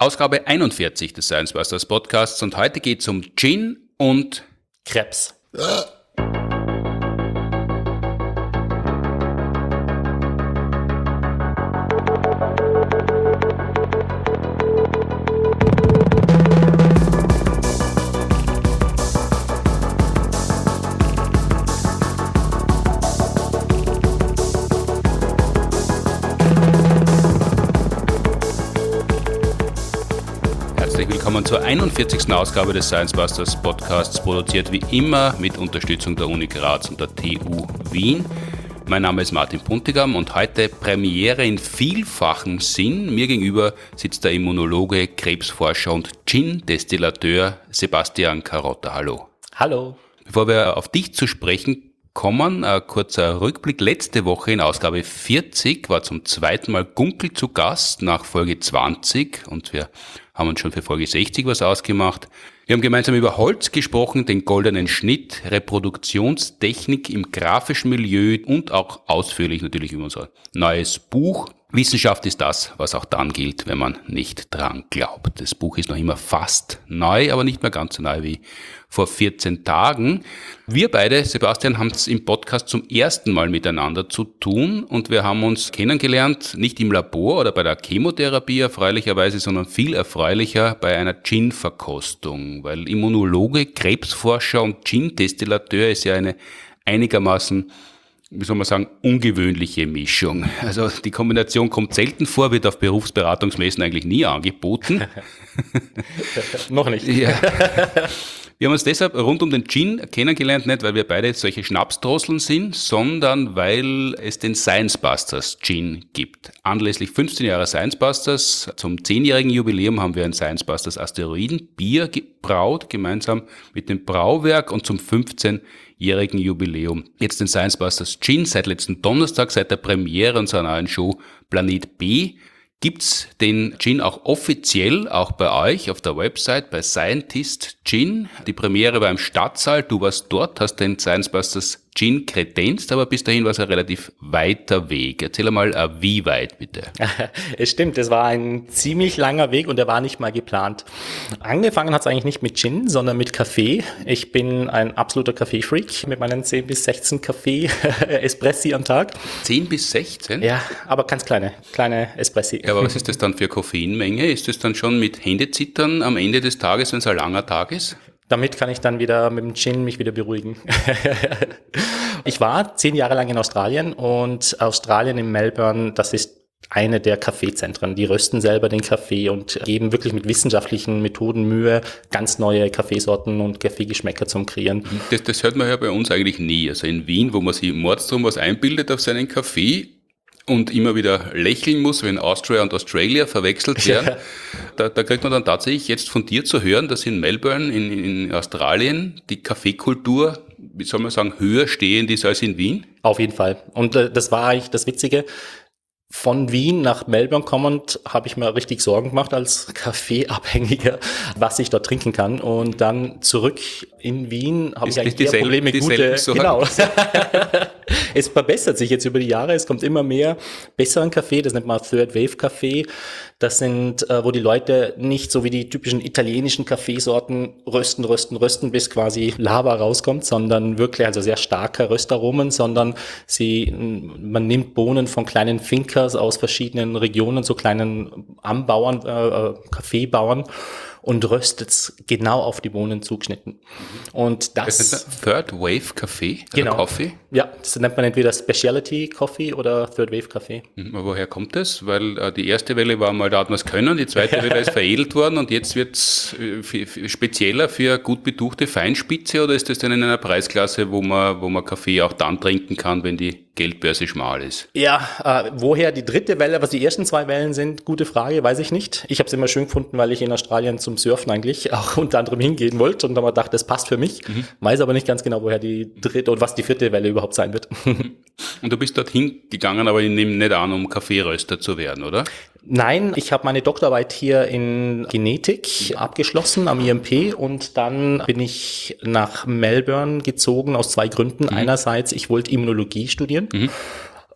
Ausgabe 41 des Science Busters Podcasts und heute geht es um Gin und Krebs. Willkommen zur 41. Ausgabe des Science Busters Podcasts, produziert wie immer mit Unterstützung der Uni Graz und der TU Wien. Mein Name ist Martin Puntigam und heute Premiere in vielfachem Sinn. Mir gegenüber sitzt der Immunologe, Krebsforscher und Gin-Destillateur Sebastian Carotta. Hallo. Hallo. Bevor wir auf dich zu sprechen kommen, ein kurzer Rückblick. Letzte Woche in Ausgabe 40 war zum zweiten Mal Gunkel zu Gast nach Folge 20 und wir haben uns schon für Folge 60 was ausgemacht. Wir haben gemeinsam über Holz gesprochen, den goldenen Schnitt, Reproduktionstechnik im grafischen Milieu und auch ausführlich natürlich über unser neues Buch. Wissenschaft ist das, was auch dann gilt, wenn man nicht dran glaubt. Das Buch ist noch immer fast neu, aber nicht mehr ganz so neu wie vor 14 Tagen. Wir beide, Sebastian, haben es im Podcast zum ersten Mal miteinander zu tun und wir haben uns kennengelernt, nicht im Labor oder bei der Chemotherapie erfreulicherweise, sondern viel erfreulicher bei einer Gin-Verkostung, weil Immunologe, Krebsforscher und Gin-Destillateur ist ja eine einigermaßen, wie soll man sagen, ungewöhnliche Mischung. Also die Kombination kommt selten vor, wird auf Berufsberatungsmessen eigentlich nie angeboten. Noch nicht. Ja. Wir haben uns deshalb rund um den Gin kennengelernt, nicht weil wir beide solche Schnapsdrosseln sind, sondern weil es den Science Busters Gin gibt. Anlässlich 15 Jahre Science Busters, zum 10-jährigen Jubiläum haben wir ein Science Busters Asteroidenbier gebraut, gemeinsam mit dem Brauwerk und zum 15-jährigen Jubiläum. Jetzt den Science Busters Gin, seit letzten Donnerstag, seit der Premiere unserer neuen Show Planet B, gibt's den Gin auch offiziell, auch bei euch auf der Website, bei Scientist Gin. Die Premiere war im Stadtsaal, du warst dort, hast den Science Busters Gin kredenzt, aber bis dahin war es ein relativ weiter Weg. Erzähl mal, wie weit bitte? Es stimmt, es war ein ziemlich langer Weg und der war nicht mal geplant. Angefangen hat es eigentlich nicht mit Gin, sondern mit Kaffee. Ich bin ein absoluter Kaffeefreak mit meinen 10 bis 16 Kaffee-Espressi am Tag. 10 bis 16? Ja, aber ganz kleine Espressi. Ja, aber was ist das dann für Koffeinmenge? Ist das dann schon mit Händezittern am Ende des Tages, wenn es ein langer Tag ist? Damit kann ich dann wieder mit dem Gin mich wieder beruhigen. Ich war 10 Jahre lang in Australien und Australien in Melbourne, das ist eine der Kaffeezentren. Die rösten selber den Kaffee und geben wirklich mit wissenschaftlichen Methoden Mühe, ganz neue Kaffeesorten und Kaffeegeschmäcker zu kreieren. Das hört man ja bei uns eigentlich nie. Also in Wien, wo man sich mordsdrum was einbildet auf seinen Kaffee und immer wieder lächeln muss, wenn Austria und Australia verwechselt werden. Ja. Da kriegt man dann tatsächlich jetzt von dir zu hören, dass in Melbourne, in Australien, die Kaffeekultur, wie soll man sagen, höher stehend ist als in Wien? Auf jeden Fall. Und das war eigentlich das Witzige. Von Wien nach Melbourne kommend habe ich mir richtig Sorgen gemacht als Kaffeeabhängiger, was ich dort trinken kann. Und dann zurück in Wien habe ich eigentlich eher Probleme mit gute. Genau. Es verbessert sich jetzt über die Jahre. Es kommt immer mehr besseren Kaffee. Das nennt man Third Wave Kaffee. Das sind, wo die Leute nicht so wie die typischen italienischen Kaffeesorten rösten, bis quasi Lava rauskommt, sondern wirklich also sehr starke Röstaromen, sondern man nimmt Bohnen von kleinen Finkers aus verschiedenen Regionen, so kleinen Anbauern, Kaffeebauern, und röstet es genau auf die Bohnen zugeschnitten. Und das ist ein Third Wave Kaffee? Genau. Coffee? Ja, das nennt man entweder Specialty Coffee oder Third Wave Kaffee. Aber woher kommt das? Weil die erste Welle war mal, da hat man es können, die zweite Welle ist veredelt worden und jetzt wird es spezieller für gut betuchte Feinspitze, oder ist das dann in einer Preisklasse, wo man Kaffee auch dann trinken kann, wenn die Geldbörse schmal ist? Ja, woher die dritte Welle, was die ersten 2 Wellen sind, gute Frage, weiß ich nicht. Ich habe es immer schön gefunden, weil ich in Australien zum Surfen eigentlich auch unter anderem hingehen wollte und dann dachte, das passt für mich. Weiß aber nicht ganz genau, woher die dritte und was die vierte Welle überhaupt sein wird. Und du bist dorthin gegangen, aber ich nehme nicht an, um Kaffeeröster zu werden, oder? Nein, ich habe meine Doktorarbeit hier in Genetik abgeschlossen am IMP und dann bin ich nach Melbourne gezogen aus 2 Gründen. Einerseits, ich wollte Immunologie studieren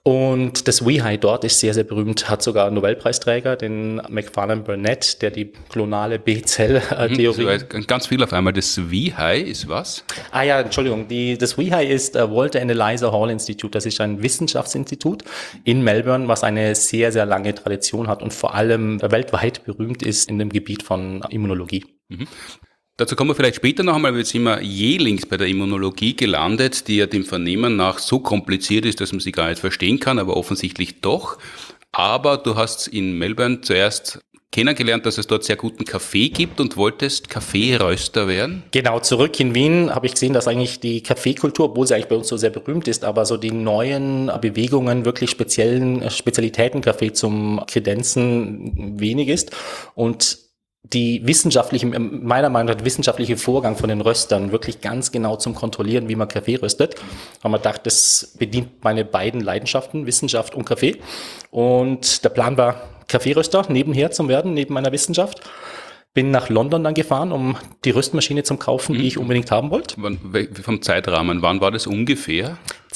Und das WeHi dort ist sehr, sehr berühmt, hat sogar einen Nobelpreisträger, den Macfarlane Burnet, der die klonale B-Zell-Theorie... Also ganz viel auf einmal. Das WeHi ist was? Ah ja, Entschuldigung. Das WeHi ist Walter and Eliza Hall Institute. Das ist ein Wissenschaftsinstitut in Melbourne, was eine sehr, sehr lange Tradition hat und vor allem weltweit berühmt ist in dem Gebiet von Immunologie. Dazu kommen wir vielleicht später noch einmal, jetzt sind wir jählings bei der Immunologie gelandet, die ja dem Vernehmen nach so kompliziert ist, dass man sie gar nicht verstehen kann, aber offensichtlich doch. Aber du hast in Melbourne zuerst kennengelernt, dass es dort sehr guten Kaffee gibt und wolltest Kaffeeröster werden? Genau, zurück in Wien habe ich gesehen, dass eigentlich die Kaffeekultur, obwohl sie eigentlich bei uns so sehr berühmt ist, aber so die neuen Bewegungen, wirklich Spezialitäten Kaffee zum Kredenzen wenig ist und meiner Meinung nach, der wissenschaftliche Vorgang von den Röstern wirklich ganz genau zum Kontrollieren, wie man Kaffee röstet. Haben wir gedacht, das bedient meine beiden Leidenschaften, Wissenschaft und Kaffee. Und der Plan war, Kaffeeröster nebenher zu werden, neben meiner Wissenschaft. Bin nach London dann gefahren, um die Röstmaschine zu kaufen, die ich unbedingt haben wollte. Vom Zeitrahmen, wann war das ungefähr?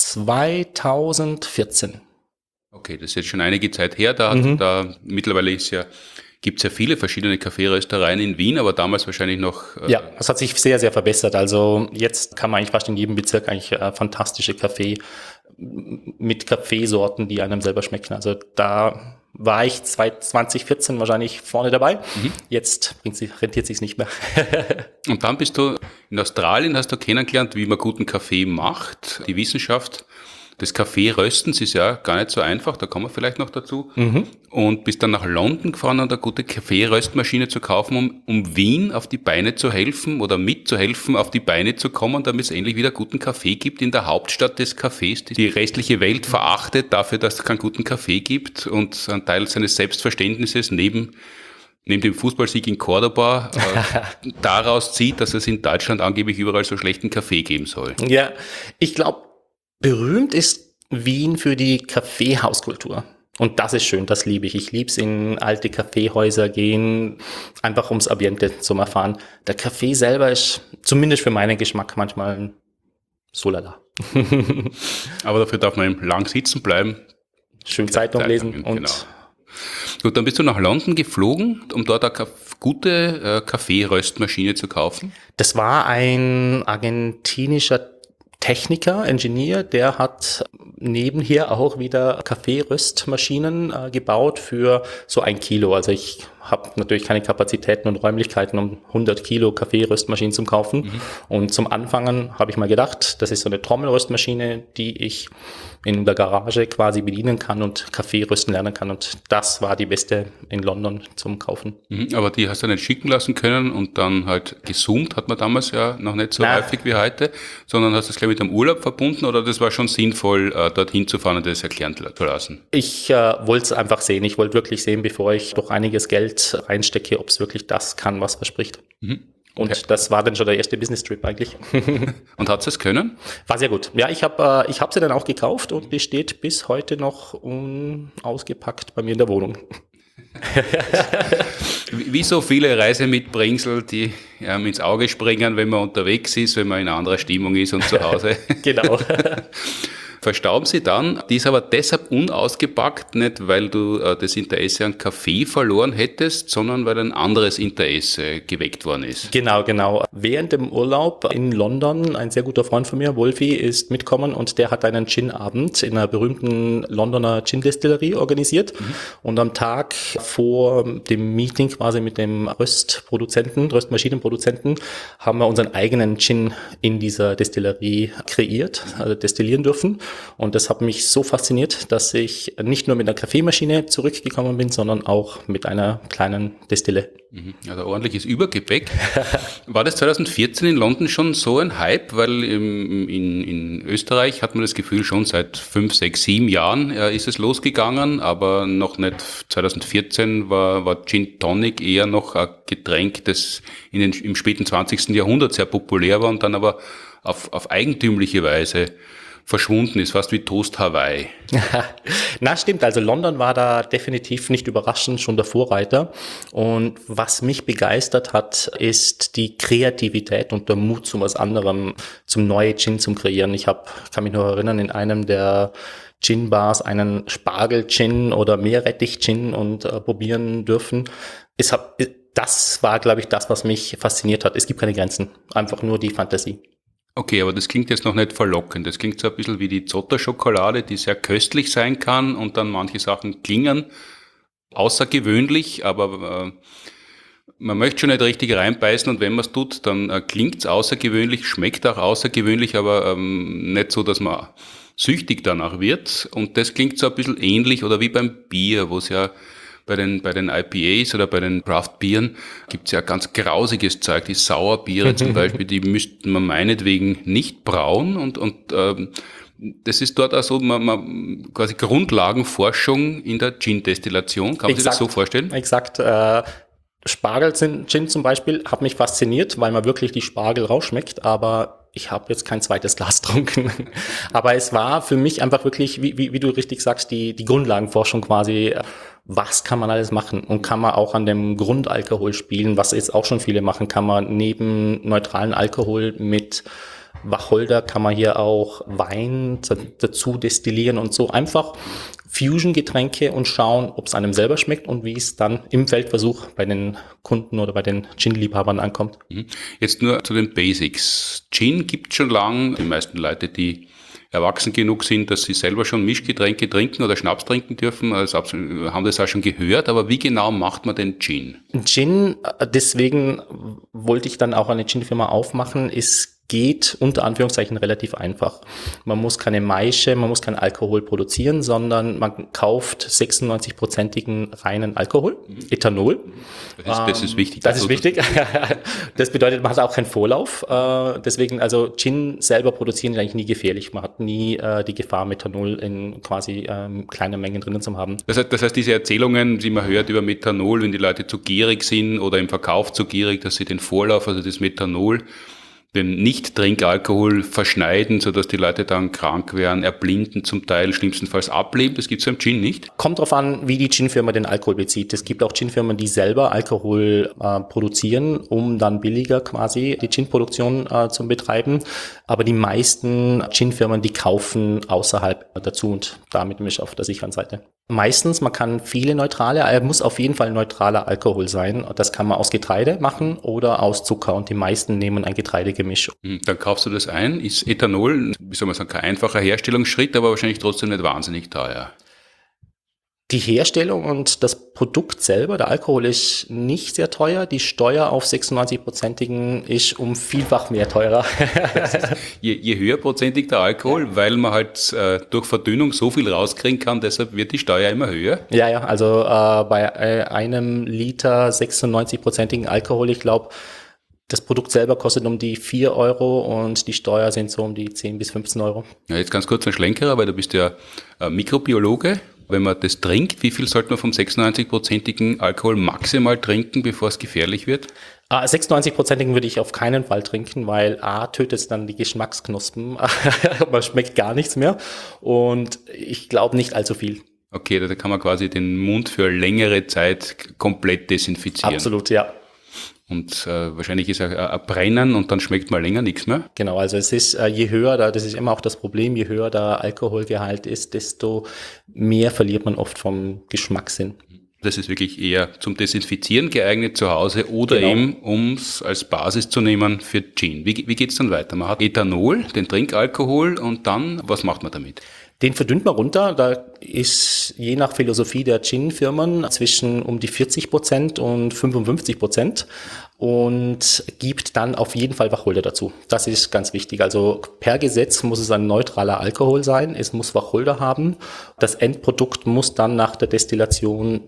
2014. Okay, das ist jetzt schon einige Zeit her. Mittlerweile gibt es ja viele verschiedene Kaffeeröstereien in Wien, aber damals wahrscheinlich noch... Ja, das hat sich sehr, sehr verbessert. Also jetzt kann man eigentlich fast in jedem Bezirk eigentlich fantastische Kaffee mit Kaffeesorten, die einem selber schmecken. Also da war ich 2014 wahrscheinlich vorne dabei. Jetzt rentiert sich's nicht mehr. Und dann bist du in Australien, hast du kennengelernt, wie man guten Kaffee macht. Die Wissenschaft des Kaffeeröstens ist ja gar nicht so einfach, da kommen wir vielleicht noch dazu. Und bist dann nach London gefahren, um eine gute Kaffeeröstmaschine zu kaufen, um Wien auf die Beine zu helfen oder mitzuhelfen, auf die Beine zu kommen, damit es endlich wieder guten Kaffee gibt in der Hauptstadt des Kaffees, die restliche Welt verachtet dafür, dass es keinen guten Kaffee gibt und ein Teil seines Selbstverständnisses neben dem Fußballsieg in Cordoba daraus zieht, dass es in Deutschland angeblich überall so schlechten Kaffee geben soll. Ja, ich glaube, berühmt ist Wien für die Kaffeehauskultur. Und das ist schön, das liebe ich. Ich liebe es, in alte Kaffeehäuser gehen, einfach ums Ambiente zu erfahren. Der Kaffee selber ist, zumindest für meinen Geschmack, manchmal so lala. Aber dafür darf man lang sitzen bleiben. Schön Zeitung lesen. Und genau. Gut, dann bist du nach London geflogen, um dort eine gute Kaffeeröstmaschine zu kaufen. Das war ein argentinischer Techniker, Ingenieur, der hat nebenher auch wieder Kaffeeröstmaschinen gebaut für so 1 Kilo. Also ich habe natürlich keine Kapazitäten und Räumlichkeiten, um 100 Kilo Kaffeeröstmaschinen zu kaufen. Und zum Anfangen habe ich mal gedacht, das ist so eine Trommelröstmaschine, die ich in der Garage quasi bedienen kann und Kaffee rösten lernen kann. Und das war die beste in London zum Kaufen. Aber die hast du nicht schicken lassen können und dann halt gezoomt, hat man damals ja noch nicht so häufig wie heute, sondern hast du es gleich mit dem Urlaub verbunden oder das war schon sinnvoll, dorthin zu fahren und das erklären zu lassen? Ich wollte es einfach sehen. Ich wollte wirklich sehen, bevor ich doch einiges Geld reinstecke, ob es wirklich das kann, was verspricht. Und das war dann schon der erste Business-Trip eigentlich. Und hat es können? War sehr gut. Ja, ich hab sie dann auch gekauft und die steht bis heute noch unausgepackt bei mir in der Wohnung. Wie so viele Reisemitbringsel, die ins Auge springen, wenn man unterwegs ist, wenn man in einer anderen Stimmung ist und zu Hause. Genau. Verstauben sie dann. Die ist aber deshalb unausgepackt, nicht weil du das Interesse an Kaffee verloren hättest, sondern weil ein anderes Interesse geweckt worden ist. Genau. Während dem Urlaub in London, ein sehr guter Freund von mir, Wolfi, ist mitgekommen und der hat einen Gin-Abend in einer berühmten Londoner Gin-Destillerie organisiert. Und am Tag vor dem Meeting quasi mit dem Röstmaschinenproduzenten, haben wir unseren eigenen Gin in dieser Destillerie kreiert, also destillieren dürfen. Und das hat mich so fasziniert, dass ich nicht nur mit einer Kaffeemaschine zurückgekommen bin, sondern auch mit einer kleinen Destille. Also ordentliches Übergepäck. War das 2014 in London schon so ein Hype? Weil in Österreich hat man das Gefühl, schon seit 5, 6, 7 Jahren ist es losgegangen, aber noch nicht 2014 war Gin Tonic eher noch ein Getränk, das im späten 20. Jahrhundert sehr populär war und dann aber auf eigentümliche Weise verschwunden ist, fast wie Toast Hawaii. Na, stimmt. Also London war da definitiv nicht überraschend schon der Vorreiter. Und was mich begeistert hat, ist die Kreativität und der Mut zu was anderem, zum neuen Gin zu kreieren. Kann mich noch erinnern, in einem der Gin-Bars einen Spargel-Gin oder Meerrettich-Gin und probieren dürfen. Das war, glaube ich, das, was mich fasziniert hat. Es gibt keine Grenzen, einfach nur die Fantasie. Okay, aber das klingt jetzt noch nicht verlockend. Das klingt so ein bisschen wie die Zotter-Schokolade, die sehr köstlich sein kann und dann manche Sachen klingen außergewöhnlich, aber man möchte schon nicht richtig reinbeißen und wenn man es tut, dann klingt's außergewöhnlich, schmeckt auch außergewöhnlich, aber nicht so, dass man süchtig danach wird. Und das klingt so ein bisschen ähnlich oder wie beim Bier, wo es ja bei den IPAs oder bei den Craft-Bieren gibt's ja ganz grausiges Zeug, die Sauerbiere zum Beispiel, die müsste man meinetwegen nicht brauen und das ist dort auch so, man quasi Grundlagenforschung in der Gin-Destillation, kann man sich das so vorstellen? Exakt. Spargel-Gin zum Beispiel hat mich fasziniert, weil man wirklich die Spargel rausschmeckt, aber ich habe jetzt kein zweites Glas getrunken. Aber es war für mich einfach wirklich, wie du richtig sagst, die Grundlagenforschung quasi. Was kann man alles machen? Und kann man auch an dem Grundalkohol spielen, was jetzt auch schon viele machen, kann man neben neutralen Alkohol mit Wacholder, kann man hier auch Wein dazu destillieren und so einfach Fusion-Getränke und schauen, ob es einem selber schmeckt und wie es dann im Feldversuch bei den Kunden oder bei den Gin-Liebhabern ankommt. Jetzt nur zu den Basics. Gin gibt schon lang. Die meisten Leute, die erwachsen genug sind, dass sie selber schon Mischgetränke trinken oder Schnaps trinken dürfen, haben das auch schon gehört. Aber wie genau macht man den Gin? Gin, deswegen wollte ich dann auch eine Gin-Firma aufmachen, geht unter Anführungszeichen relativ einfach. Man muss keine Maische, man muss keinen Alkohol produzieren, sondern man kauft 96-prozentigen reinen Alkohol, Ethanol. Das ist wichtig. Das ist wichtig. Das bedeutet, man hat auch keinen Vorlauf. Deswegen, also Gin selber produzieren ist eigentlich nie gefährlich. Man hat nie die Gefahr, Methanol in quasi kleinen Mengen drinnen zu haben. Das heißt, diese Erzählungen, die man hört über Methanol, wenn die Leute zu gierig sind oder im Verkauf zu gierig, dass sie den Vorlauf, also das Methanol, den Nicht-Trinkalkohol verschneiden, sodass die Leute dann krank werden, erblinden zum Teil, schlimmstenfalls ableben. Das gibt's beim Gin nicht. Kommt drauf an, wie die Gin-Firma den Alkohol bezieht. Es gibt auch Gin-Firmen, die selber Alkohol produzieren, um dann billiger quasi die Gin-Produktion zu betreiben. Aber die meisten Gin-Firmen, die kaufen außerhalb dazu und damit bin ich auf der sicheren Seite. Meistens, man kann muss auf jeden Fall neutraler Alkohol sein. Das kann man aus Getreide machen oder aus Zucker und die meisten nehmen ein Getreidegemisch. Dann kaufst du das ein. Ist Ethanol, wie soll man sagen, kein einfacher Herstellungsschritt, aber wahrscheinlich trotzdem nicht wahnsinnig teuer. Die Herstellung und das Produkt selber, der Alkohol, ist nicht sehr teuer. Die Steuer auf 96-prozentigen ist vielfach mehr teurer. Je höherprozentig der Alkohol, weil man halt durch Verdünnung so viel rauskriegen kann, deshalb wird die Steuer immer höher. Ja, also bei einem Liter 96-prozentigen Alkohol, ich glaube, das Produkt selber kostet um die 4 Euro und die Steuer sind so um die 10 bis 15 Euro. Ja, jetzt ganz kurz ein Schlenkerer, weil du bist ja Mikrobiologe. Wenn man das trinkt, wie viel sollte man vom 96-prozentigen Alkohol maximal trinken, bevor es gefährlich wird? 96-prozentigen würde ich auf keinen Fall trinken, weil tötet es dann die Geschmacksknospen. Man schmeckt gar nichts mehr und ich glaube nicht allzu viel. Okay, da kann man quasi den Mund für längere Zeit komplett desinfizieren. Absolut, ja. Und wahrscheinlich ist ein Brennen und dann schmeckt mal länger nichts mehr. Genau, also es ist, je höher, das ist immer auch das Problem, je höher der Alkoholgehalt ist, desto mehr verliert man oft vom Geschmackssinn. Das ist wirklich eher zum Desinfizieren geeignet zu Hause oder eben, um es als Basis zu nehmen für Gin. Wie geht's dann weiter? Man hat Ethanol, den Trinkalkohol und dann, was macht man damit? Den verdünnt man runter. Da ist je nach Philosophie der Gin-Firmen zwischen um die 40% und 55% und gibt dann auf jeden Fall Wacholder dazu. Das ist ganz wichtig. Also per Gesetz muss es ein neutraler Alkohol sein. Es muss Wacholder haben. Das Endprodukt muss dann nach der Destillation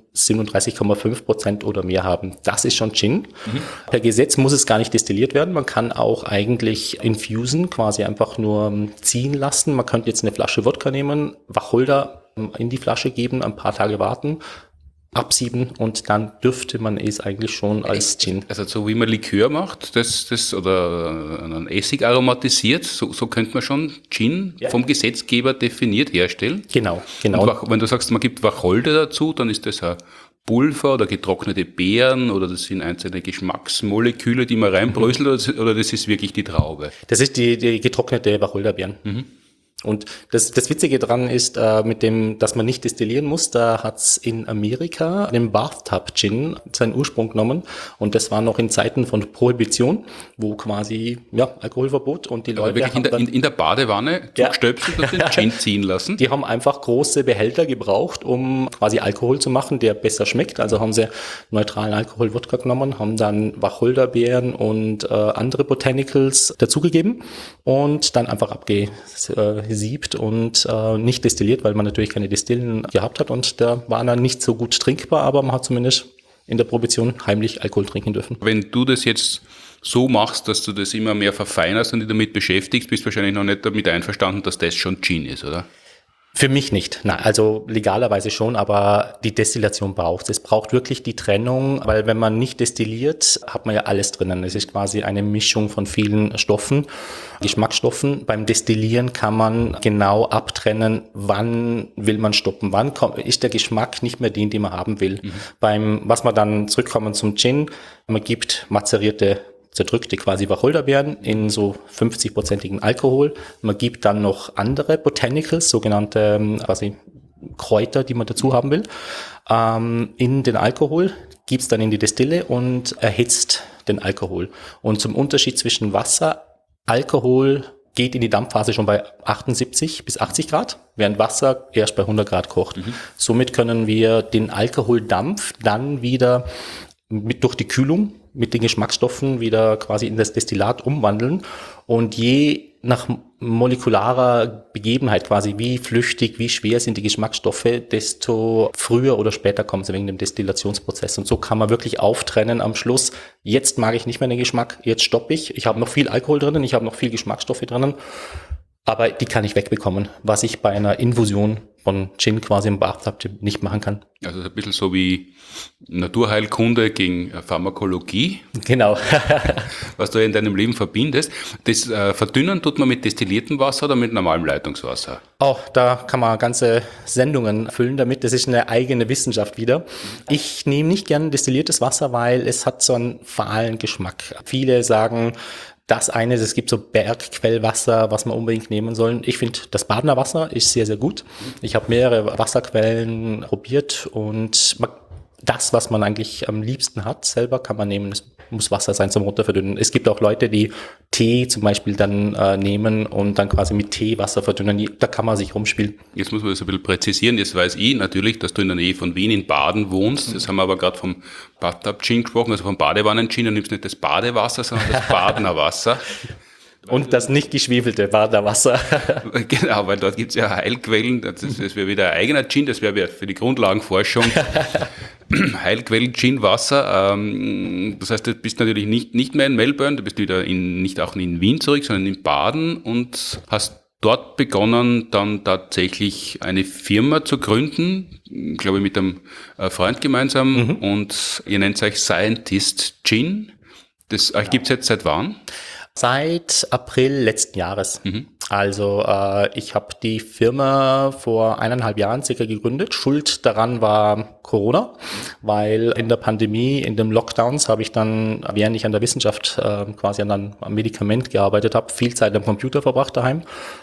37,5% oder mehr haben. Das ist schon Gin. Per Gesetz muss es gar nicht destilliert werden. Man kann auch eigentlich infusen, quasi einfach nur ziehen lassen. Man könnte jetzt eine Flasche Wodka nehmen, Wacholder in die Flasche geben, ein paar Tage warten, absieben und dann dürfte man es eigentlich schon als Gin. Also so wie man Likör macht, das oder einen Essig aromatisiert, so könnte man schon Gin vom Gesetzgeber definiert herstellen. Genau. Und wenn du sagst, man gibt Wacholder dazu, dann ist das ein Pulver oder getrocknete Beeren oder das sind einzelne Geschmacksmoleküle, die man reinbröselt oder das ist wirklich die Traube? Das ist die getrocknete Wacholderbeeren. Und das Witzige dran ist, mit dem, dass man nicht destillieren muss, da hat's in Amerika den Bathtub Gin seinen Ursprung genommen. Und das war noch in Zeiten von Prohibition, wo quasi, Alkoholverbot und die Leute wirklich in der Badewanne zugestöpselt und den Gin ziehen lassen? Die haben einfach große Behälter gebraucht, um quasi Alkohol zu machen, der besser schmeckt. Also haben sie neutralen Alkohol-Wodka genommen, haben dann Wacholderbeeren und andere Botanicals dazugegeben und dann einfach abgesiebt und nicht destilliert, weil man natürlich keine Destillen gehabt hat und der war dann nicht so gut trinkbar, aber man hat zumindest in der Prohibition heimlich Alkohol trinken dürfen. Wenn du das jetzt so machst, dass du das immer mehr verfeinerst und dich damit beschäftigst, bist du wahrscheinlich noch nicht damit einverstanden, dass das schon Gin ist, oder? Für mich nicht. Nein, also legalerweise schon, aber die Destillation braucht es. Es braucht wirklich die Trennung, weil wenn man nicht destilliert, hat man ja alles drinnen. Es ist quasi eine Mischung von vielen Stoffen, Geschmacksstoffen. Beim Destillieren kann man genau abtrennen, wann will man stoppen, wann ist der Geschmack nicht mehr den man haben will. Was man dann zurückkommen zum Gin, man gibt zerdrückte quasi Wacholderbeeren in so 50-prozentigen Alkohol. Man gibt dann noch andere Botanicals, sogenannte quasi Kräuter, die man dazu haben will, in den Alkohol, gibt's dann in die Destille und erhitzt den Alkohol. Und zum Unterschied zwischen Wasser, Alkohol geht in die Dampfphase schon bei 78 bis 80 Grad, während Wasser erst bei 100 Grad kocht. Somit können wir den Alkoholdampf dann wieder durch die Kühlung mit den Geschmacksstoffen wieder quasi in das Destillat umwandeln und je nach molekularer Begebenheit quasi, wie flüchtig, wie schwer sind die Geschmacksstoffe, desto früher oder später kommen sie wegen dem Destillationsprozess. Und so kann man wirklich auftrennen am Schluss, jetzt mag ich nicht mehr den Geschmack, jetzt stoppe ich habe noch viel Alkohol drinnen, ich habe noch viel Geschmacksstoffe drinnen, aber die kann ich wegbekommen, was ich bei einer Infusion von Gin quasi im Bathtub nicht machen kann. Also ein bisschen so wie Naturheilkunde gegen Pharmakologie. Genau. Was du in deinem Leben verbindest. Das verdünnen tut man mit destilliertem Wasser oder mit normalem Leitungswasser? Auch da kann man ganze Sendungen füllen damit. Das ist eine eigene Wissenschaft wieder. Ich nehme nicht gern destilliertes Wasser, weil es hat so einen fahlen Geschmack. Viele sagen, es gibt so Bergquellwasser, was man unbedingt nehmen soll. Ich finde, das Badener Wasser ist sehr, sehr gut. Ich habe mehrere Wasserquellen probiert und das, was man eigentlich am liebsten hat, selber kann man nehmen. Es muss Wasser sein zum Runterverdünnen. Es gibt auch Leute, die Tee zum Beispiel dann nehmen und dann quasi mit Tee Wasser verdünnen. Da kann man sich rumspielen. Jetzt muss man das ein bisschen präzisieren. Jetzt weiß ich natürlich, dass du in der Nähe von Wien in Baden wohnst. Das haben wir aber gerade vom Bathtub Gin gesprochen, also vom Badewannen-Gin. Du nimmst nicht das Badewasser, sondern das Badener Wasser. Und das nicht geschwefelte Badener Wasser. Genau, weil dort gibt's ja Heilquellen. Das wäre wieder ein eigener Gin, das wäre für die Grundlagenforschung. Heilquellen-Gin, Wasser. Das heißt, du bist natürlich nicht mehr in Melbourne, du bist wieder nicht auch in Wien zurück, sondern in Baden und hast dort begonnen, dann tatsächlich eine Firma zu gründen, glaube ich mit einem Freund gemeinsam, und ihr nennt euch Scientist Gin. Das gibt's jetzt seit wann? Seit April letzten Jahres. Also ich habe die Firma vor 1,5 Jahren circa gegründet. Schuld daran war Corona, weil in der Pandemie, in den Lockdowns habe ich dann, während ich an der Wissenschaft quasi am Medikament gearbeitet habe, viel Zeit am Computer verbracht daheim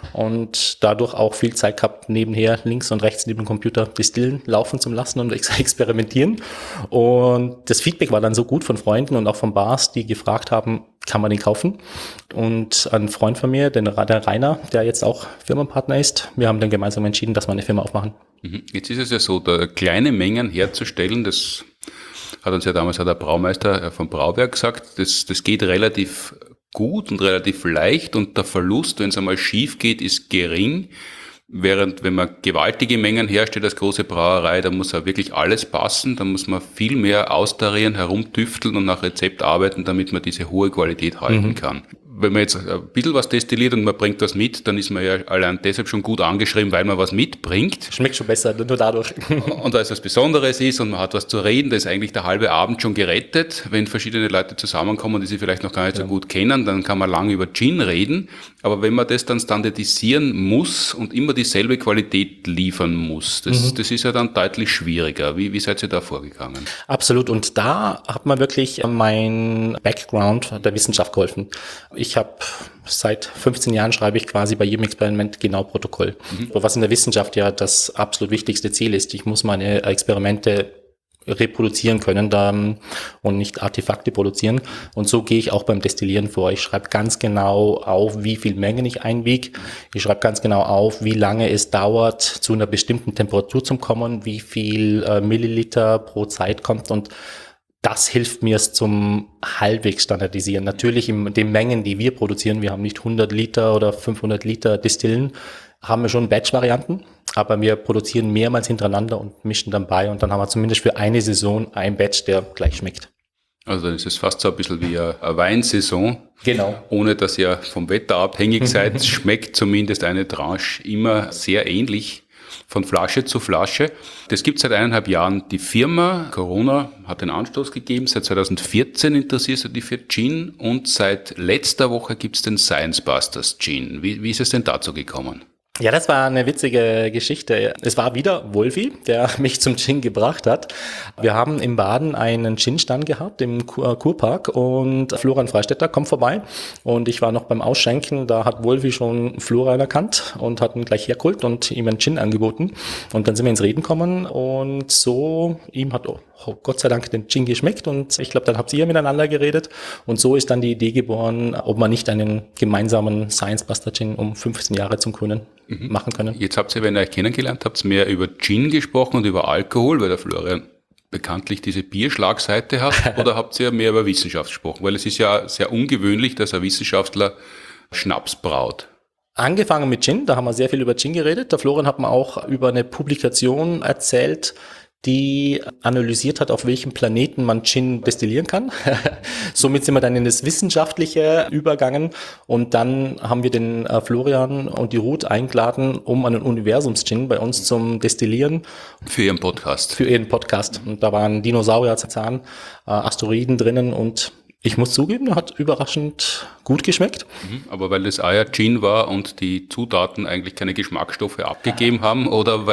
und dadurch auch viel Zeit gehabt, nebenher links und rechts neben dem Computer Distillen laufen zu lassen und experimentieren. Und das Feedback war dann so gut von Freunden und auch von Bars, die gefragt haben, kann man den kaufen? Und ein Freund von mir, der Rainer, der jetzt auch Firmenpartner ist, wir haben dann gemeinsam entschieden, dass wir eine Firma aufmachen. Jetzt ist es ja so, da kleine Mengen herzustellen, das hat uns ja damals der Braumeister vom Brauwerk gesagt, das geht relativ gut und relativ leicht und der Verlust, wenn es einmal schief geht, ist gering. Während, wenn man gewaltige Mengen herstellt als große Brauerei, da muss ja wirklich alles passen, da muss man viel mehr austarieren, herumtüfteln und nach Rezept arbeiten, damit man diese hohe Qualität halten kann. wenn man jetzt ein bisschen was destilliert und man bringt was mit, dann ist man ja allein deshalb schon gut angeschrieben, weil man was mitbringt. Schmeckt schon besser, nur dadurch. Und weil es was Besonderes ist und man hat was zu reden, da ist eigentlich der halbe Abend schon gerettet. Wenn verschiedene Leute zusammenkommen, die sich vielleicht noch gar nicht so gut kennen, dann kann man lange über Gin reden. Aber wenn man das dann standardisieren muss und immer dieselbe Qualität liefern muss, das ist ja dann deutlich schwieriger. Wie seid ihr da vorgegangen? Absolut. Und da hat man wirklich mein Background der Wissenschaft geholfen. Ich habe seit 15 Jahren schreibe ich quasi bei jedem Experiment genau Protokoll. Was in der Wissenschaft ja das absolut wichtigste Ziel ist. Ich muss meine Experimente reproduzieren können und nicht Artefakte produzieren. Und so gehe ich auch beim Destillieren vor. Ich schreibe ganz genau auf, wie viel Mengen ich einwiege. Ich schreibe ganz genau auf, wie lange es dauert, zu einer bestimmten Temperatur zu kommen, wie viel Milliliter pro Zeit kommt, und das hilft mir es zum halbwegs standardisieren. Natürlich in den Mengen, die wir produzieren, wir haben nicht 100 Liter oder 500 Liter Distillen, haben wir schon Batch-Varianten, aber wir produzieren mehrmals hintereinander und mischen dann bei, und dann haben wir zumindest für eine Saison ein Batch, der gleich schmeckt. Also dann ist es fast so ein bisschen wie eine Weinsaison. Genau. Ohne dass ihr vom Wetter abhängig seid, schmeckt zumindest eine Tranche immer sehr ähnlich von Flasche zu Flasche. Das gibt seit 1,5 Jahren. Die Firma Corona hat den Anstoß gegeben. Seit 2014 interessierst du dich für Gin, und seit letzter Woche gibt es den Science Busters Gin. Wie ist es denn dazu gekommen? Ja, das war eine witzige Geschichte. Es war wieder Wolfi, der mich zum Gin gebracht hat. Wir haben in Baden einen Gin-Stand gehabt im Kurpark, und Florian Freistetter kommt vorbei, und ich war noch beim Ausschenken. Da hat Wolfi schon Florian erkannt und hat ihn gleich hergeholt und ihm einen Gin angeboten, und dann sind wir ins Reden gekommen, und so, ihm hat Gott sei Dank den Gin geschmeckt, und ich glaube, dann habt ihr miteinander geredet, und so ist dann die Idee geboren, ob man nicht einen gemeinsamen Science Buster Gin um 15 Jahre zum Krönen machen können. Jetzt habt ihr, wenn ihr euch kennengelernt habt, mehr über Gin gesprochen und über Alkohol, weil der Florian bekanntlich diese Bierschlagseite hat, oder habt ihr mehr über Wissenschaft gesprochen? Weil es ist ja sehr ungewöhnlich, dass ein Wissenschaftler Schnaps braut. Angefangen mit Gin, da haben wir sehr viel über Gin geredet. Der Florian hat mir auch über eine Publikation erzählt, die analysiert hat, auf welchem Planeten man Gin destillieren kann. Somit sind wir dann in das Wissenschaftliche übergangen, und dann haben wir den Florian und die Ruth eingeladen, um einen Universums-Gin bei uns zum Destillieren. Für ihren Podcast. Für ihren Podcast. Und da waren Dinosaurier, Zahn, Asteroiden drinnen, und ich muss zugeben, er hat überraschend gut geschmeckt. Aber weil das Eier Gin war und die Zutaten eigentlich keine Geschmacksstoffe abgegeben haben, oder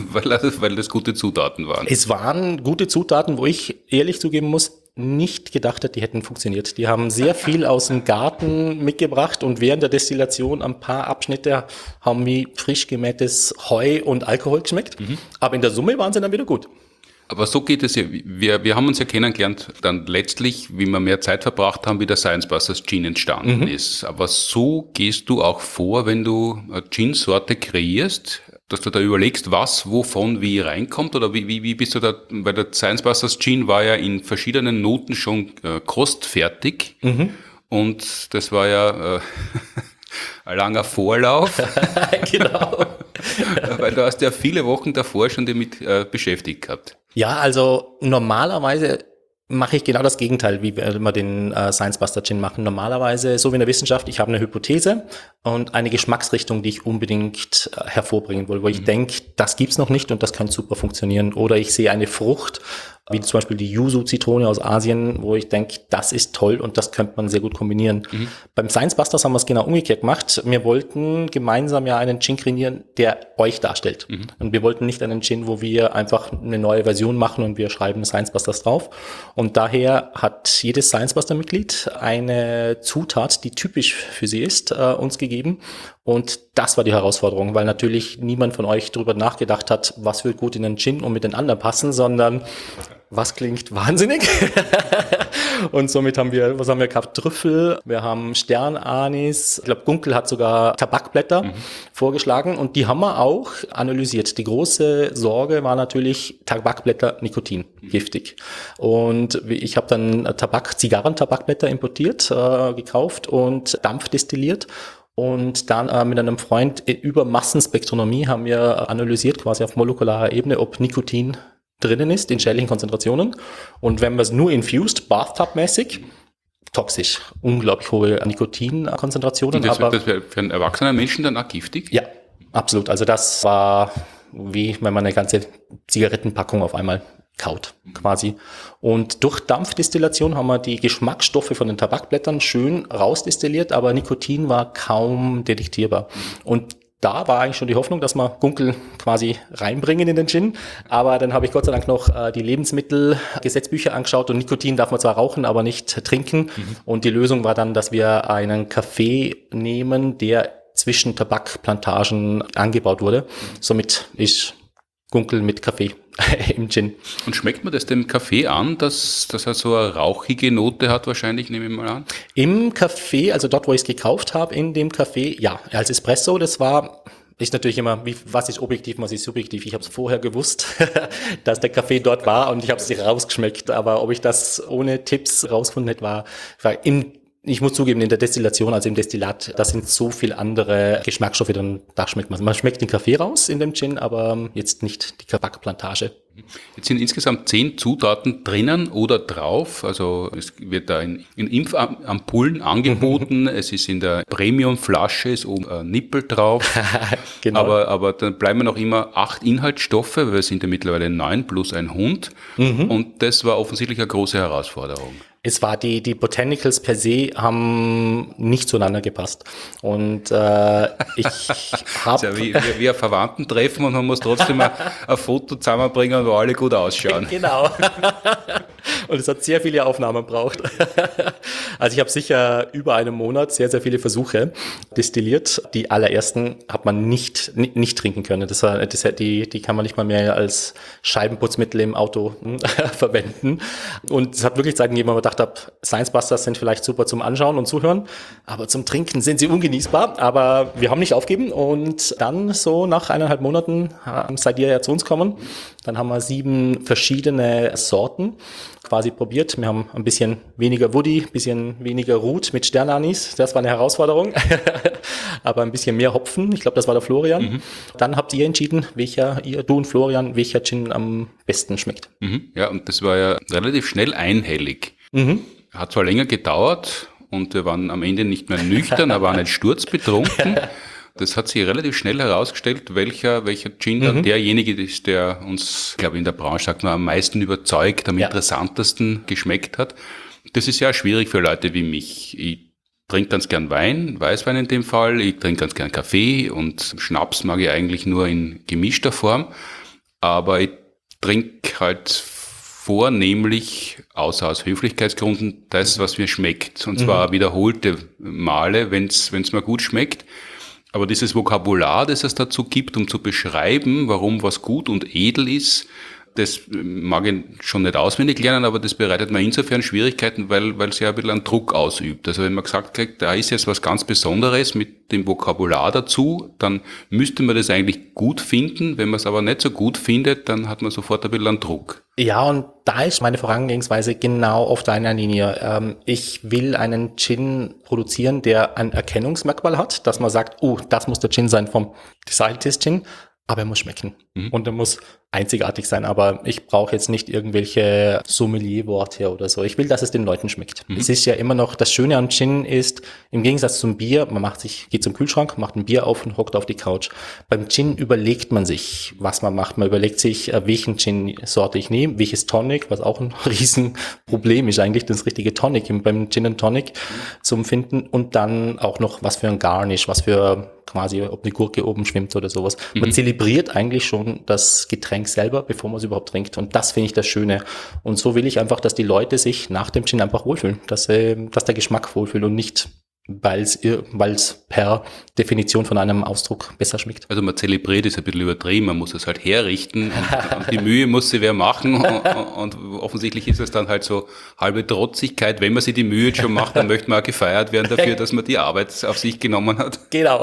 weil das gute Zutaten waren? Es waren gute Zutaten, wo ich ehrlich zugeben muss, nicht gedacht hätte, die hätten funktioniert. Die haben sehr viel aus dem Garten mitgebracht, und während der Destillation ein paar Abschnitte haben wie frisch gemähtes Heu und Alkohol geschmeckt. Aber in der Summe waren sie dann wieder gut. Aber so geht es ja. Wir haben uns ja kennengelernt, dann letztlich, wie wir mehr Zeit verbracht haben, wie der Science Busters Gin entstanden ist. Aber so gehst du auch vor, wenn du eine Gin-Sorte kreierst, dass du da überlegst, was, wovon, wie reinkommt, oder wie bist du da, weil der Science Busters Gin war ja in verschiedenen Noten schon kostfertig, und das war ja ein langer Vorlauf. Genau. Weil du hast ja viele Wochen davor schon damit beschäftigt gehabt. Ja, also normalerweise mache ich genau das Gegenteil, wie wir den Science Buster Gin machen. Normalerweise, so wie in der Wissenschaft, ich habe eine Hypothese und eine Geschmacksrichtung, die ich unbedingt hervorbringen will, wo ich denke, das gibt's noch nicht und das kann super funktionieren. Oder ich sehe eine Frucht, wie zum Beispiel die Yuzu-Zitrone aus Asien, wo ich denke, das ist toll und das könnte man sehr gut kombinieren. Beim Science Busters haben wir es genau umgekehrt gemacht. Wir wollten gemeinsam ja einen Gin kreieren, der euch darstellt. Und wir wollten nicht einen Gin, wo wir einfach eine neue Version machen und wir schreiben Science Busters drauf. Und daher hat jedes Science Buster-Mitglied eine Zutat, die typisch für sie ist, uns gegeben. Und das war die Herausforderung, weil natürlich niemand von euch darüber nachgedacht hat, was wird gut in den Gin und mit den anderen passen, sondern was klingt wahnsinnig. Und somit haben wir gehabt? Trüffel, wir haben Sternanis, ich glaube Gunkel hat sogar Tabakblätter vorgeschlagen und die haben wir auch analysiert. Die große Sorge war natürlich Tabakblätter, Nikotin, giftig. Und ich habe dann Zigarrentabakblätter importiert, gekauft und dampfdestilliert. Und dann mit einem Freund über Massenspektronomie haben wir analysiert, quasi auf molekularer Ebene, ob Nikotin drinnen ist in schädlichen Konzentrationen. Und wenn man es nur infused, Bathtub-mäßig, toxisch. Unglaublich hohe Nikotinkonzentrationen. Das wäre für einen erwachsenen Menschen dann auch giftig? Ja, absolut. Also das war wie wenn man eine ganze Zigarettenpackung auf einmal kaut, quasi. Und durch Dampfdestillation haben wir die Geschmacksstoffe von den Tabakblättern schön rausdestilliert, aber Nikotin war kaum detektierbar. Und da war eigentlich schon die Hoffnung, dass wir Gunkel quasi reinbringen in den Gin. Aber dann habe ich Gott sei Dank noch die Lebensmittelgesetzbücher angeschaut und Nikotin darf man zwar rauchen, aber nicht trinken. Und die Lösung war dann, dass wir einen Kaffee nehmen, der zwischen Tabakplantagen angebaut wurde. Somit ist Gunkel mit Kaffee im Gin. Und schmeckt man das dem Kaffee an, dass er so eine rauchige Note hat wahrscheinlich, nehme ich mal an? Im Kaffee, also dort, wo ich es gekauft habe, in dem Kaffee, ja, als Espresso, das war, ist natürlich immer, was ist objektiv, was ist subjektiv. Ich habe es vorher gewusst, dass der Kaffee dort war und ich habe es rausgeschmeckt. Aber ob ich das ohne Tipps rausgefunden hätte, war ich muss zugeben, in der Destillation, also im Destillat, da sind so viele andere Geschmacksstoffe drin, da schmeckt man. Man schmeckt den Kaffee raus in dem Gin, aber jetzt nicht die Tabakplantage. Jetzt sind insgesamt 10 Zutaten drinnen oder drauf. Also es wird da in Impfampullen angeboten. Es ist in der Premium-Flasche, ist oben ein Nippel drauf. Genau. Aber dann bleiben noch immer 8 Inhaltsstoffe, weil wir sind ja mittlerweile 9 plus ein Hund. Und das war offensichtlich eine große Herausforderung. Es war die Botanicals per se haben nicht zueinander gepasst. Und ich habe... Ja wie ein Verwandtentreffen und man muss trotzdem ein Foto zusammenbringen, wo alle gut ausschauen. Genau. Und es hat sehr viele Aufnahmen gebraucht. Also ich habe sicher über einen Monat sehr, sehr viele Versuche destilliert. Die allerersten hat man nicht trinken können. Die kann man nicht mal mehr als Scheibenputzmittel im Auto verwenden. Und es hat wirklich Zeiten gegeben, wo man gedacht habe, Science Busters sind vielleicht super zum Anschauen und Zuhören, aber zum Trinken sind sie ungenießbar. Aber wir haben nicht aufgegeben und dann so nach 1,5 Monaten seid ihr ja zu uns gekommen. Dann haben wir 7 verschiedene Sorten quasi probiert. Wir haben ein bisschen weniger Woody, ein bisschen weniger Ruth mit Sternanis. Das war eine Herausforderung. Aber ein bisschen mehr Hopfen. Ich glaube, das war der Florian. Dann habt ihr entschieden, du und Florian, welcher Gin am besten schmeckt. Ja, und das war ja relativ schnell einhellig. Hat zwar länger gedauert und wir waren am Ende nicht mehr nüchtern, aber auch nicht sturzbetrunken. Das hat sich relativ schnell herausgestellt, welcher Gin dann derjenige ist, der uns, glaube ich, in der Branche, sagt man, am meisten überzeugt, am interessantesten geschmeckt hat. Das ist ja schwierig für Leute wie mich. Ich trinke ganz gern Wein, Weißwein in dem Fall. Ich trinke ganz gern Kaffee und Schnaps mag ich eigentlich nur in gemischter Form. Aber ich trinke halt vornehmlich, außer aus Höflichkeitsgründen, das, was mir schmeckt. Und zwar wiederholte Male, wenn es mir gut schmeckt. Aber dieses Vokabular, das es dazu gibt, um zu beschreiben, warum was gut und edel ist, das mag ich schon nicht auswendig lernen, aber das bereitet mir insofern Schwierigkeiten, weil es ja ein bisschen einen Druck ausübt. Also wenn man gesagt kriegt, da ist jetzt was ganz Besonderes mit dem Vokabular dazu, dann müsste man das eigentlich gut finden. Wenn man es aber nicht so gut findet, dann hat man sofort ein bisschen einen Druck. Ja, und da ist meine Vorangehensweise genau auf deiner Linie. Ich will einen Gin produzieren, der ein Erkennungsmerkmal hat, dass man sagt, das muss der Gin sein vom Scientist Gin, aber er muss schmecken. Und er muss einzigartig sein, aber ich brauche jetzt nicht irgendwelche Sommelier-Worte oder so. Ich will, dass es den Leuten schmeckt. Es ist ja immer noch, das Schöne am Gin ist, im Gegensatz zum Bier, geht zum Kühlschrank, macht ein Bier auf und hockt auf die Couch. Beim Gin überlegt man sich, was man macht. Man überlegt sich, welchen Gin-Sorte ich nehme, welches Tonic, was auch ein Riesenproblem ist eigentlich, das richtige Tonic beim Gin and Tonic zum Finden und dann auch noch, was für ein Garnish, was für quasi, ob eine Gurke oben schwimmt oder sowas. Man zelebriert eigentlich schon das Getränk selber, bevor man es überhaupt trinkt. Und das finde ich das Schöne. Und so will ich einfach, dass die Leute sich nach dem Gin einfach wohlfühlen, dass der Geschmack wohlfühlt und nicht, weil es per Definition von einem Ausdruck besser schmeckt. Also man zelebriert ist ein bisschen übertrieben, man muss es halt herrichten und die Mühe muss sie wer machen und offensichtlich ist es dann halt so halbe Trotzigkeit. Wenn man sich die Mühe jetzt schon macht, dann möchte man auch gefeiert werden dafür, dass man die Arbeit auf sich genommen hat. Genau.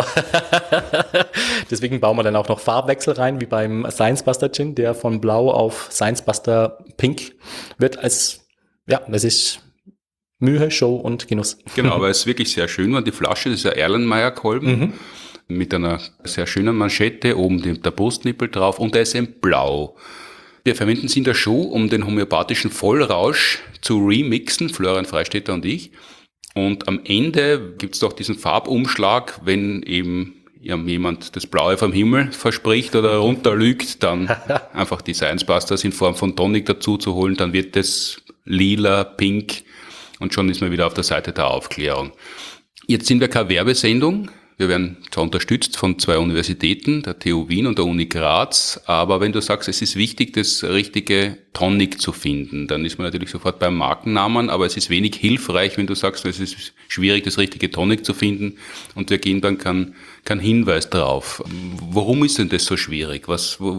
Deswegen bauen wir dann auch noch Farbwechsel rein, wie beim Science Buster Gin, der von Blau auf Science Buster Pink wird das ist Mühe, Show und Genuss. Genau, aber es ist wirklich sehr schön. Und die Flasche, das ist ein Erlenmeyer-Kolben mit einer sehr schönen Manschette, oben der Brustnippel drauf und der ist in Blau. Wir verwenden sie in der Show, um den homöopathischen Vollrausch zu remixen, Florian Freistetter und ich. Und am Ende gibt's doch diesen Farbumschlag, wenn eben jemand das Blaue vom Himmel verspricht oder runterlügt, dann einfach die Science Busters in Form von Tonic dazu zu holen, dann wird das lila, pink und schon ist man wieder auf der Seite der Aufklärung. Jetzt sind wir keine Werbesendung. Wir werden zwar unterstützt von 2 Universitäten, der TU Wien und der Uni Graz, aber wenn du sagst, es ist wichtig, das richtige Tonic zu finden, dann ist man natürlich sofort beim Markennamen, aber es ist wenig hilfreich, wenn du sagst, es ist schwierig, das richtige Tonic zu finden und wir geben dann keinen Hinweis drauf. Warum ist denn das so schwierig?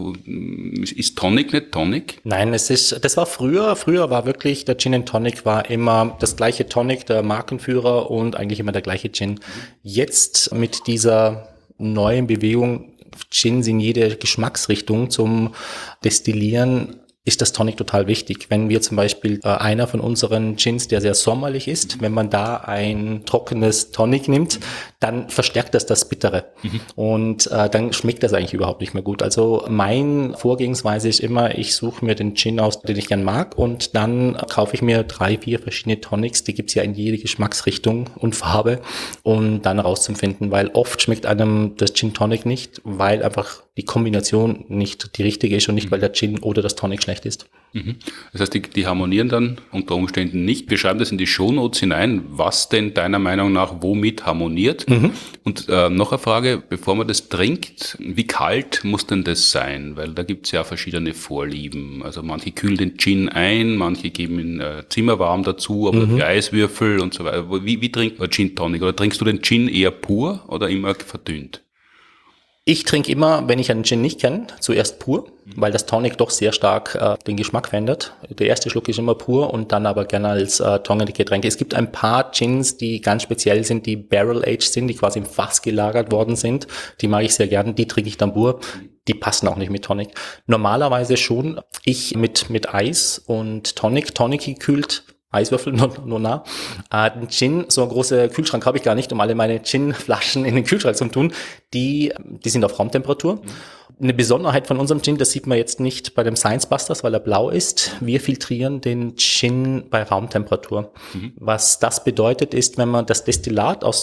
Ist Tonic nicht Tonic? Nein, das war früher. Früher war wirklich, der Gin and Tonic war immer das gleiche Tonic, der Markenführer und eigentlich immer der gleiche Gin. Jetzt mit dieser neuen Bewegung, Gins in jede Geschmacksrichtung zum Destillieren, ist das Tonic total wichtig. Wenn wir zum Beispiel einer von unseren Gins, der sehr sommerlich ist, wenn man da ein trockenes Tonic nimmt, dann verstärkt das Bittere. Und dann schmeckt das eigentlich überhaupt nicht mehr gut. Also mein Vorgehensweise ist immer, ich suche mir den Gin aus, den ich gern mag und dann kaufe ich mir 3, 4 verschiedene Tonics, die gibt's ja in jede Geschmacksrichtung und Farbe, um dann rauszufinden, weil oft schmeckt einem das Gin Tonic nicht, weil einfach die Kombination nicht die richtige ist und nicht, weil der Gin oder das Tonic schlecht ist. Das heißt, die harmonieren dann unter Umständen nicht. Wir schreiben das in die Shownotes hinein, was denn deiner Meinung nach womit harmoniert. Und noch eine Frage, bevor man das trinkt, wie kalt muss denn das sein? Weil da gibt's ja verschiedene Vorlieben. Also manche kühlen den Gin ein, manche geben ihn zimmerwarm dazu, aber für Eiswürfel und so weiter. Wie trinkt man Gin Tonic? Oder trinkst du den Gin eher pur oder immer verdünnt? Ich trinke immer, wenn ich einen Gin nicht kenne, zuerst pur, weil das Tonic doch sehr stark den Geschmack verändert. Der erste Schluck ist immer pur und dann aber gerne als Tonic-Getränke. Es gibt ein paar Gins, die ganz speziell sind, die Barrel-Aged sind, die quasi im Fass gelagert worden sind. Die mag ich sehr gerne, die trinke ich dann pur. Die passen auch nicht mit Tonic. Normalerweise schon. Ich mit Eis und Tonic gekühlt. Eiswürfel, nur nah. Den Gin, so einen großen Kühlschrank habe ich gar nicht, um alle meine Gin-Flaschen in den Kühlschrank zu tun. Die sind auf Raumtemperatur. Eine Besonderheit von unserem Gin, das sieht man jetzt nicht bei dem Science Busters, weil er blau ist. Wir filtrieren den Gin bei Raumtemperatur. Was das bedeutet ist, wenn man das Destillat aus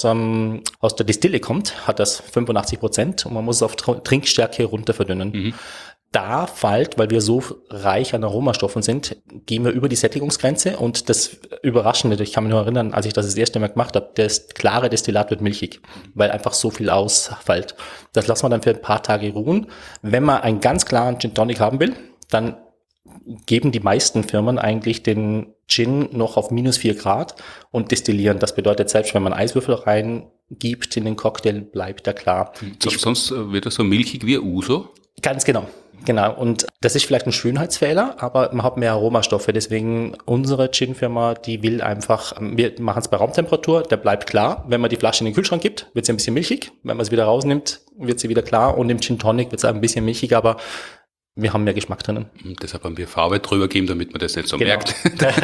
der Destille kommt, hat das 85% und man muss es auf Trinkstärke runter verdünnen. Da fällt, weil wir so reich an Aromastoffen sind, gehen wir über die Sättigungsgrenze und das Überraschende, ich kann mich nur erinnern, als ich das erste Mal gemacht habe, das klare Destillat wird milchig, weil einfach so viel ausfällt. Das lassen wir dann für ein paar Tage ruhen. Wenn man einen ganz klaren Gin Tonic haben will, dann geben die meisten Firmen eigentlich den Gin noch auf -4 Grad und destillieren. Das bedeutet, selbst wenn man Eiswürfel reingibt in den Cocktail, bleibt er klar. Sonst wird er so milchig wie Uso? Ganz genau. Genau, und das ist vielleicht ein Schönheitsfehler, aber man hat mehr Aromastoffe. Deswegen unsere Gin-Firma, die will einfach, wir machen es bei Raumtemperatur, der bleibt klar. Wenn man die Flasche in den Kühlschrank gibt, wird sie ein bisschen milchig. Wenn man es wieder rausnimmt, wird sie wieder klar. Und im Gin Tonic wird es ein bisschen milchig, aber wir haben mehr Geschmack drinnen. Und deshalb haben wir Farbe drüber gegeben, damit man das nicht so merkt.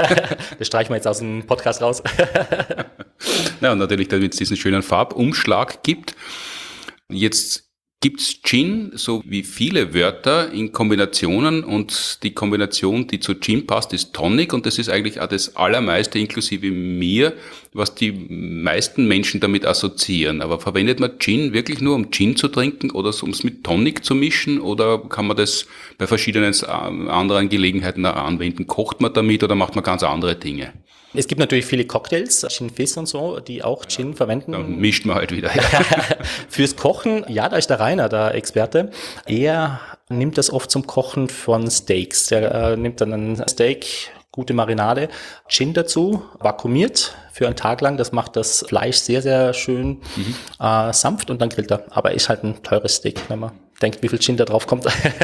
Das streichen wir jetzt aus dem Podcast raus. Ja, und natürlich, damit es diesen schönen Farbumschlag gibt. Jetzt gibt's Gin, so wie viele Wörter in Kombinationen und die Kombination, die zu Gin passt, ist Tonic und das ist eigentlich auch das Allermeiste, inklusive mir, was die meisten Menschen damit assoziieren. Aber verwendet man Gin wirklich nur, um Gin zu trinken oder um es mit Tonic zu mischen oder kann man das bei verschiedenen anderen Gelegenheiten anwenden? Kocht man damit oder macht man ganz andere Dinge? Es gibt natürlich viele Cocktails, Gin Fizz und so, die auch Gin verwenden. Dann mischt man halt wieder. Fürs Kochen, ja, da ist der Rainer der Experte. Er nimmt das oft zum Kochen von Steaks. Der nimmt dann ein Steak, gute Marinade, Gin dazu, vakuumiert für einen Tag lang. Das macht das Fleisch sehr, sehr schön sanft und dann grillt er. Aber ist halt ein teures Steak, wenn man denkt, wie viel Gin da drauf kommt.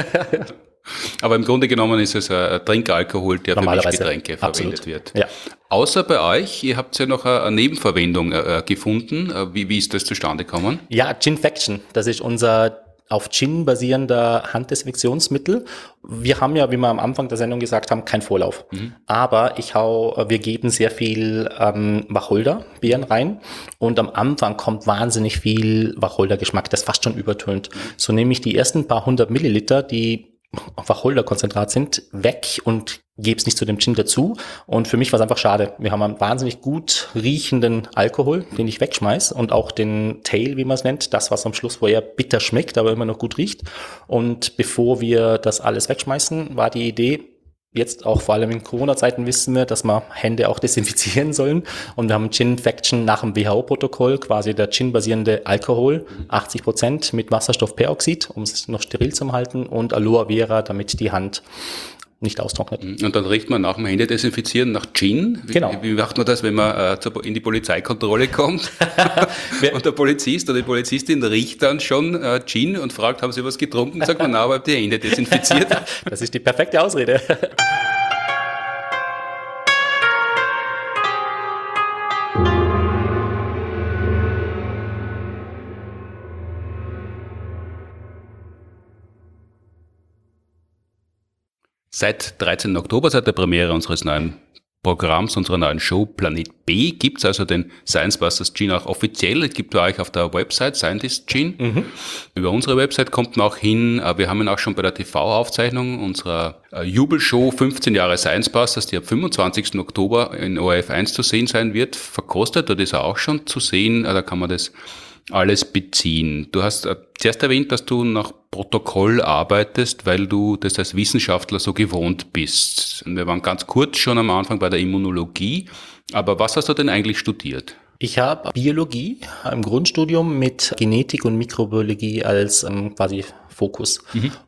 Aber im Grunde genommen ist es ein Trinkalkohol, der für Mischgetränke verwendet wird. Ja. Außer bei euch, ihr habt ja noch eine Nebenverwendung gefunden. Wie ist das zustande gekommen? Ja, Ginfection. Das ist unser auf Gin basierender Handdesinfektionsmittel. Wir haben ja, wie wir am Anfang der Sendung gesagt haben, keinen Vorlauf. Aber wir geben sehr viel Wacholderbeeren rein und am Anfang kommt wahnsinnig viel Wacholdergeschmack, das fast schon übertönt. So nehme ich die ersten paar 100 Milliliter, die Wacholderkonzentrat sind, weg und gebe es nicht zu dem Gin dazu. Und für mich war es einfach schade. Wir haben einen wahnsinnig gut riechenden Alkohol, den ich wegschmeiß, und auch den Tail, wie man es nennt, das, was am Schluss wo eher bitter schmeckt, aber immer noch gut riecht. Und bevor wir das alles wegschmeißen, war die Idee, jetzt auch vor allem in Corona-Zeiten wissen wir, dass wir Hände auch desinfizieren sollen. Und wir haben Gin-Faction nach dem WHO-Protokoll, quasi der Gin-basierende Alkohol, 80% mit Wasserstoffperoxid, um es noch steril zu halten, und Aloe Vera, damit die Hand nicht austrocknet. Und dann riecht man nach dem Hände desinfizieren nach Gin. Genau. Wie macht man das, wenn man in die Polizeikontrolle kommt und der Polizist oder die Polizistin riecht dann schon Gin und fragt, haben Sie was getrunken? Sagt man, na, aber die Hände desinfiziert. Das ist die perfekte Ausrede. Seit 13. Oktober, seit der Premiere unseres neuen Programms, unserer neuen Show Planet B, gibt's also den Science Busters Gin auch offiziell. Es gibt bei euch auf der Website Scientist Gin. Über unsere Website kommt man auch hin. Wir haben ihn auch schon bei der TV-Aufzeichnung unserer Jubelshow 15 Jahre Science Busters, die ab 25. Oktober in ORF 1 zu sehen sein wird, verkostet. Dort ist er auch schon zu sehen. Da kann man das alles beziehen. Du hast zuerst erwähnt, dass du nach Protokoll arbeitest, weil du das als Wissenschaftler so gewohnt bist. Wir waren ganz kurz schon am Anfang bei der Immunologie, aber was hast du denn eigentlich studiert? Ich habe Biologie im Grundstudium mit Genetik und Mikrobiologie als quasi Fokus.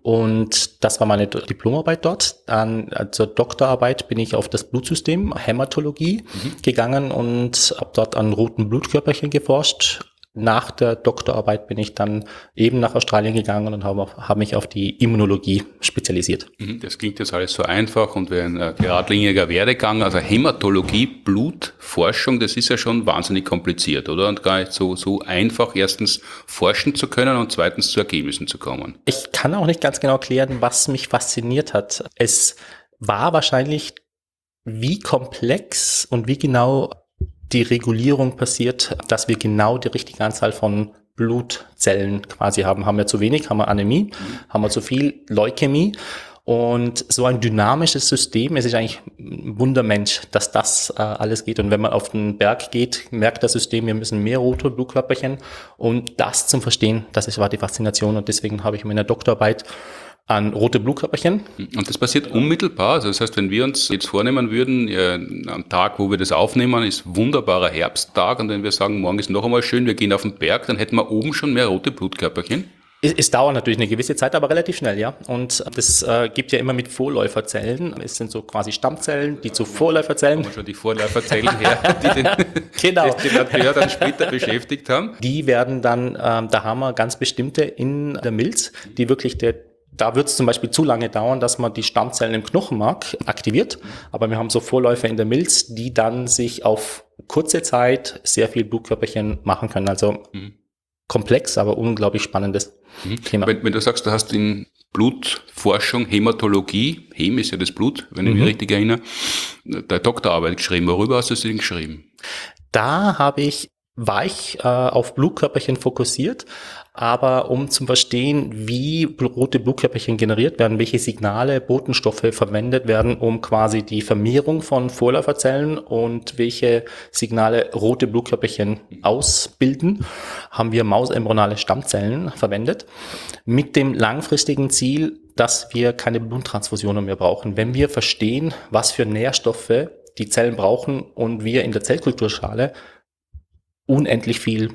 Und das war meine Diplomarbeit dort. Dann zur Doktorarbeit bin ich auf das Blutsystem, Hämatologie, gegangen und habe dort an roten Blutkörperchen geforscht. Nach der Doktorarbeit bin ich dann eben nach Australien gegangen und habe mich auf die Immunologie spezialisiert. Das klingt jetzt alles so einfach und wie ein geradliniger Werdegang. Also Hämatologie, Blutforschung, das ist ja schon wahnsinnig kompliziert, oder? Und gar nicht so einfach, erstens forschen zu können und zweitens zu Ergebnissen zu kommen. Ich kann auch nicht ganz genau erklären, was mich fasziniert hat. Es war wahrscheinlich, wie komplex und wie genau die Regulierung passiert, dass wir genau die richtige Anzahl von Blutzellen quasi haben. Haben wir zu wenig, haben wir Anämie, haben wir zu viel, Leukämie. Und so ein dynamisches System, es ist eigentlich ein Wundermensch, dass das alles geht. Und wenn man auf den Berg geht, merkt das System, wir müssen mehr rote Blutkörperchen. Und das zum Verstehen, war die Faszination. Und deswegen habe ich mir in der Doktorarbeit an rote Blutkörperchen. Und das passiert unmittelbar. Also das heißt, wenn wir uns jetzt vornehmen würden, am Tag, wo wir das aufnehmen, ist wunderbarer Herbsttag, und wenn wir sagen, morgen ist noch einmal schön, wir gehen auf den Berg, dann hätten wir oben schon mehr rote Blutkörperchen. Es dauert natürlich eine gewisse Zeit, aber relativ schnell, ja. Und das gibt ja immer mit Vorläuferzellen. Es sind so quasi Stammzellen, die zu Vorläuferzellen. Schon die Vorläuferzellen her, die den genau. Destillateur dann später beschäftigt haben. Die werden dann, da haben wir ganz bestimmte in der Milz, die wirklich da wird es zum Beispiel zu lange dauern, dass man die Stammzellen im Knochenmark aktiviert. Aber wir haben so Vorläufer in der Milz, die dann sich auf kurze Zeit sehr viel Blutkörperchen machen können. Also komplex, aber unglaublich spannendes Thema. Wenn du sagst, du hast in Blutforschung, Hämatologie, Hem ist ja das Blut, wenn ich mich richtig erinnere, deine Doktorarbeit geschrieben. Worüber hast du sie denn geschrieben? Da war ich auf Blutkörperchen fokussiert, aber um zu verstehen, wie rote Blutkörperchen generiert werden, welche Signale, Botenstoffe verwendet werden, um quasi die Vermehrung von Vorläuferzellen und welche Signale rote Blutkörperchen ausbilden, haben wir mausembryonale Stammzellen verwendet, mit dem langfristigen Ziel, dass wir keine Bluttransfusionen mehr brauchen. Wenn wir verstehen, was für Nährstoffe die Zellen brauchen und wir in der Zellkulturschale unendlich viel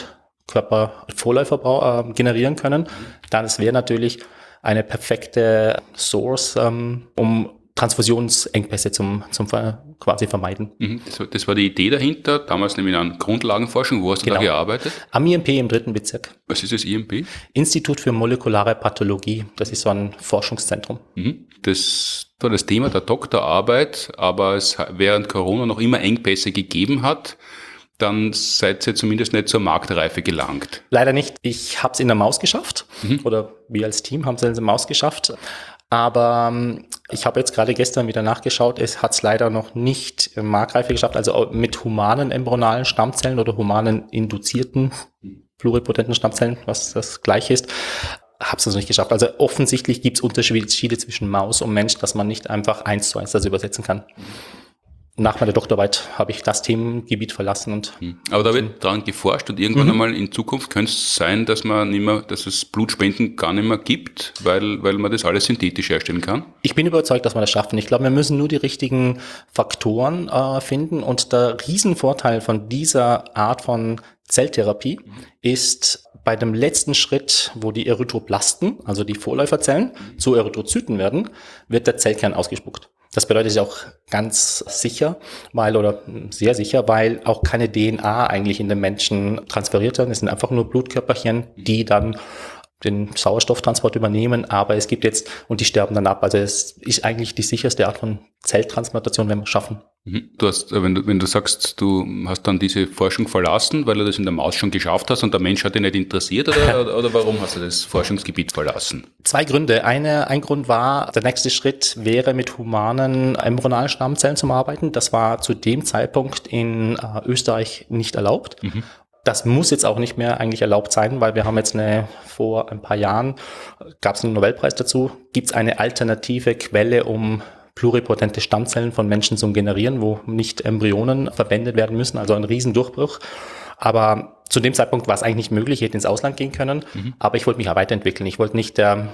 Blutkörpervorläufer generieren können, dann wäre natürlich eine perfekte Source, um Transfusionsengpässe zum quasi vermeiden. Das war die Idee dahinter, damals nämlich an Grundlagenforschung. Wo hast du da gearbeitet? Am IMP im 3. Bezirk. Was ist das IMP? Institut für molekulare Pathologie. Das ist so ein Forschungszentrum. Das war das Thema der Doktorarbeit, aber es während Corona noch immer Engpässe gegeben hat. Dann seid ihr zumindest nicht zur Marktreife gelangt. Leider nicht. Ich habe es in der Maus geschafft, oder wir als Team haben es in der Maus geschafft. Aber ich habe jetzt gerade gestern wieder nachgeschaut, es hat es leider noch nicht Marktreife geschafft, also mit humanen embryonalen Stammzellen oder humanen induzierten pluripotenten Stammzellen, was das gleiche ist. habe es also nicht geschafft. Also offensichtlich gibt es Unterschiede zwischen Maus und Mensch, dass man nicht einfach 1:1 das übersetzen kann. Nach meiner Doktorarbeit habe ich das Themengebiet verlassen und. Aber da wird dran geforscht und irgendwann einmal in Zukunft könnte es sein, dass dass es Blutspenden gar nicht mehr gibt, weil man das alles synthetisch herstellen kann. Ich bin überzeugt, dass wir das schaffen. Ich glaube, wir müssen nur die richtigen Faktoren finden und der Riesenvorteil von dieser Art von Zelltherapie ist bei dem letzten Schritt, wo die Erythroplasten, also die Vorläuferzellen, zu Erythrozyten werden, wird der Zellkern ausgespuckt. Das bedeutet ja auch ganz sicher, sehr sicher, weil auch keine DNA eigentlich in den Menschen transferiert wird. Es sind einfach nur Blutkörperchen, die dann den Sauerstofftransport übernehmen, aber es gibt jetzt, und die sterben dann ab. Also es ist eigentlich die sicherste Art von Zelltransplantation, wenn wir es schaffen. Du hast, wenn du sagst, du hast dann diese Forschung verlassen, weil du das in der Maus schon geschafft hast und der Mensch hat dich nicht interessiert, oder warum hast du das Forschungsgebiet verlassen? 2 Gründe. Ein Grund war, der nächste Schritt wäre mit humanen embryonalen Stammzellen zu arbeiten. Das war zu dem Zeitpunkt in Österreich nicht erlaubt. Das muss jetzt auch nicht mehr eigentlich erlaubt sein, weil wir haben jetzt vor ein paar Jahren, gab es einen Nobelpreis dazu, gibt es eine alternative Quelle, um pluripotente Stammzellen von Menschen zu generieren, wo nicht Embryonen verwendet werden müssen, also ein Riesendurchbruch. Aber zu dem Zeitpunkt war es eigentlich nicht möglich, ich hätte ins Ausland gehen können, aber ich wollte mich ja weiterentwickeln. Ich wollte nicht der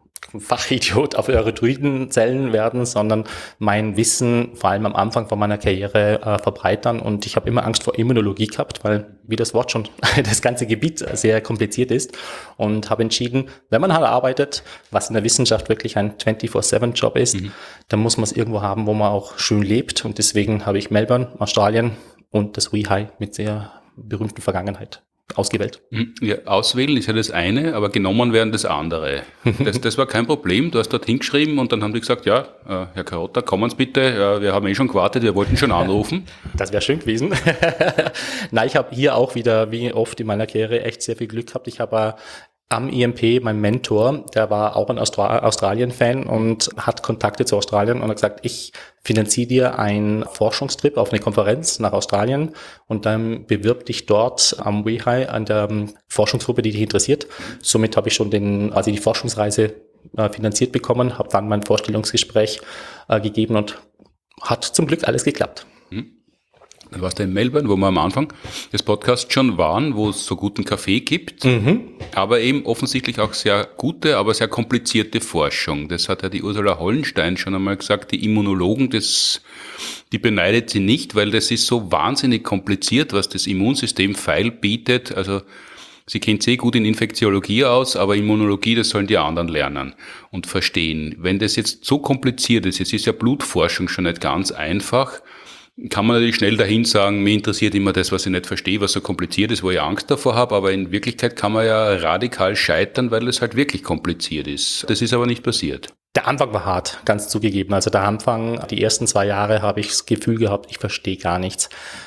Fachidiot auf Erythroidenzellen werden, sondern mein Wissen vor allem am Anfang von meiner Karriere verbreitern. Und ich habe immer Angst vor Immunologie gehabt, weil, wie das Wort schon, das ganze Gebiet sehr kompliziert ist. Und habe entschieden, wenn man halt arbeitet, was in der Wissenschaft wirklich ein 24/7-Job ist, dann muss man es irgendwo haben, wo man auch schön lebt. Und deswegen habe ich Melbourne, Australien und das WeHi mit sehr berühmten Vergangenheit ausgewählt. Ja, auswählen ist ja das eine, aber genommen werden das andere. Das war kein Problem. Du hast dort hingeschrieben und dann haben die gesagt, ja, Herr Karotta, kommen Sie bitte. Ja, wir haben schon gewartet, wir wollten schon anrufen. Das wäre schön gewesen. Nein, ich habe hier auch wieder, wie oft in meiner Karriere, echt sehr viel Glück gehabt. Ich habe am IMP, mein Mentor, der war auch ein Australien-Fan und hat Kontakte zu Australien und hat gesagt, ich finanziere dir einen Forschungstrip auf eine Konferenz nach Australien und dann bewirb dich dort am WeHi an der Forschungsgruppe, die dich interessiert. Somit habe ich schon die Forschungsreise finanziert bekommen, habe dann mein Vorstellungsgespräch gegeben und hat zum Glück alles geklappt. Dann warst du in Melbourne, wo wir am Anfang des Podcasts schon waren, wo es so guten Kaffee gibt, aber eben offensichtlich auch sehr gute, aber sehr komplizierte Forschung. Das hat ja die Ursula Hollenstein schon einmal gesagt, die Immunologen, die beneidet sie nicht, weil das ist so wahnsinnig kompliziert, was das Immunsystem feil bietet. Also sie kennt sehr gut in Infektiologie aus, aber Immunologie, das sollen die anderen lernen und verstehen. Wenn das jetzt so kompliziert ist, jetzt ist ja Blutforschung schon nicht ganz einfach, kann man natürlich schnell dahin sagen, mir interessiert immer das, was ich nicht verstehe, was so kompliziert ist, wo ich Angst davor habe, aber in Wirklichkeit kann man ja radikal scheitern, weil es halt wirklich kompliziert ist. Das ist aber nicht passiert. Der Anfang war hart, ganz zugegeben. Also der Anfang, die ersten 2 Jahre habe ich das Gefühl gehabt, ich verstehe gar nichts.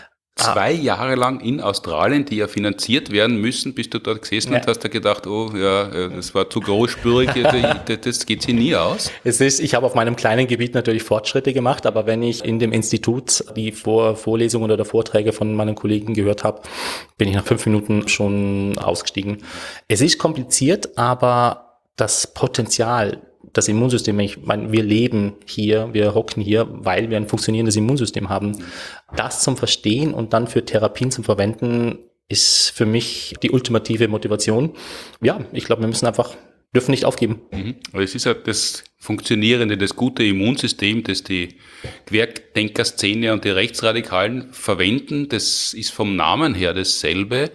2 Jahre lang in Australien, die ja finanziert werden müssen, bist du dort gesessen und hast da gedacht, oh ja, das war zu großspurig, das geht sich nie aus. Ich habe auf meinem kleinen Gebiet natürlich Fortschritte gemacht, aber wenn ich in dem Institut die Vorlesungen oder Vorträge von meinen Kollegen gehört habe, bin ich nach 5 Minuten schon ausgestiegen. Es ist kompliziert, aber das Potenzial, das Immunsystem, ich meine, wir leben hier, wir hocken hier, weil wir ein funktionierendes Immunsystem haben. Das zum Verstehen und dann für Therapien zum Verwenden ist für mich die ultimative Motivation. Ja, ich glaube, dürfen nicht aufgeben. Aber es ist ja das funktionierende, das gute Immunsystem, das die Querdenker-Szene und die Rechtsradikalen verwenden. Das ist vom Namen her dasselbe,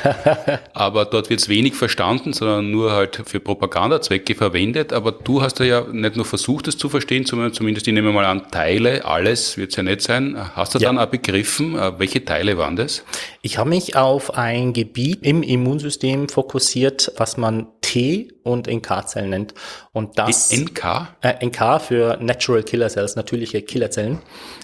aber dort wird es wenig verstanden, sondern nur halt für Propagandazwecke verwendet. Aber du hast ja nicht nur versucht, das zu verstehen, sondern zumindest, ich nehme mal an, Teile, alles wird es ja nicht sein. Hast du dann auch begriffen, welche Teile waren das? Ich habe mich auf ein Gebiet im Immunsystem fokussiert, was man T- und NK-Zellen nennt. Und das NK? NK für Natural Killer Cells, natürliche Killerzellen.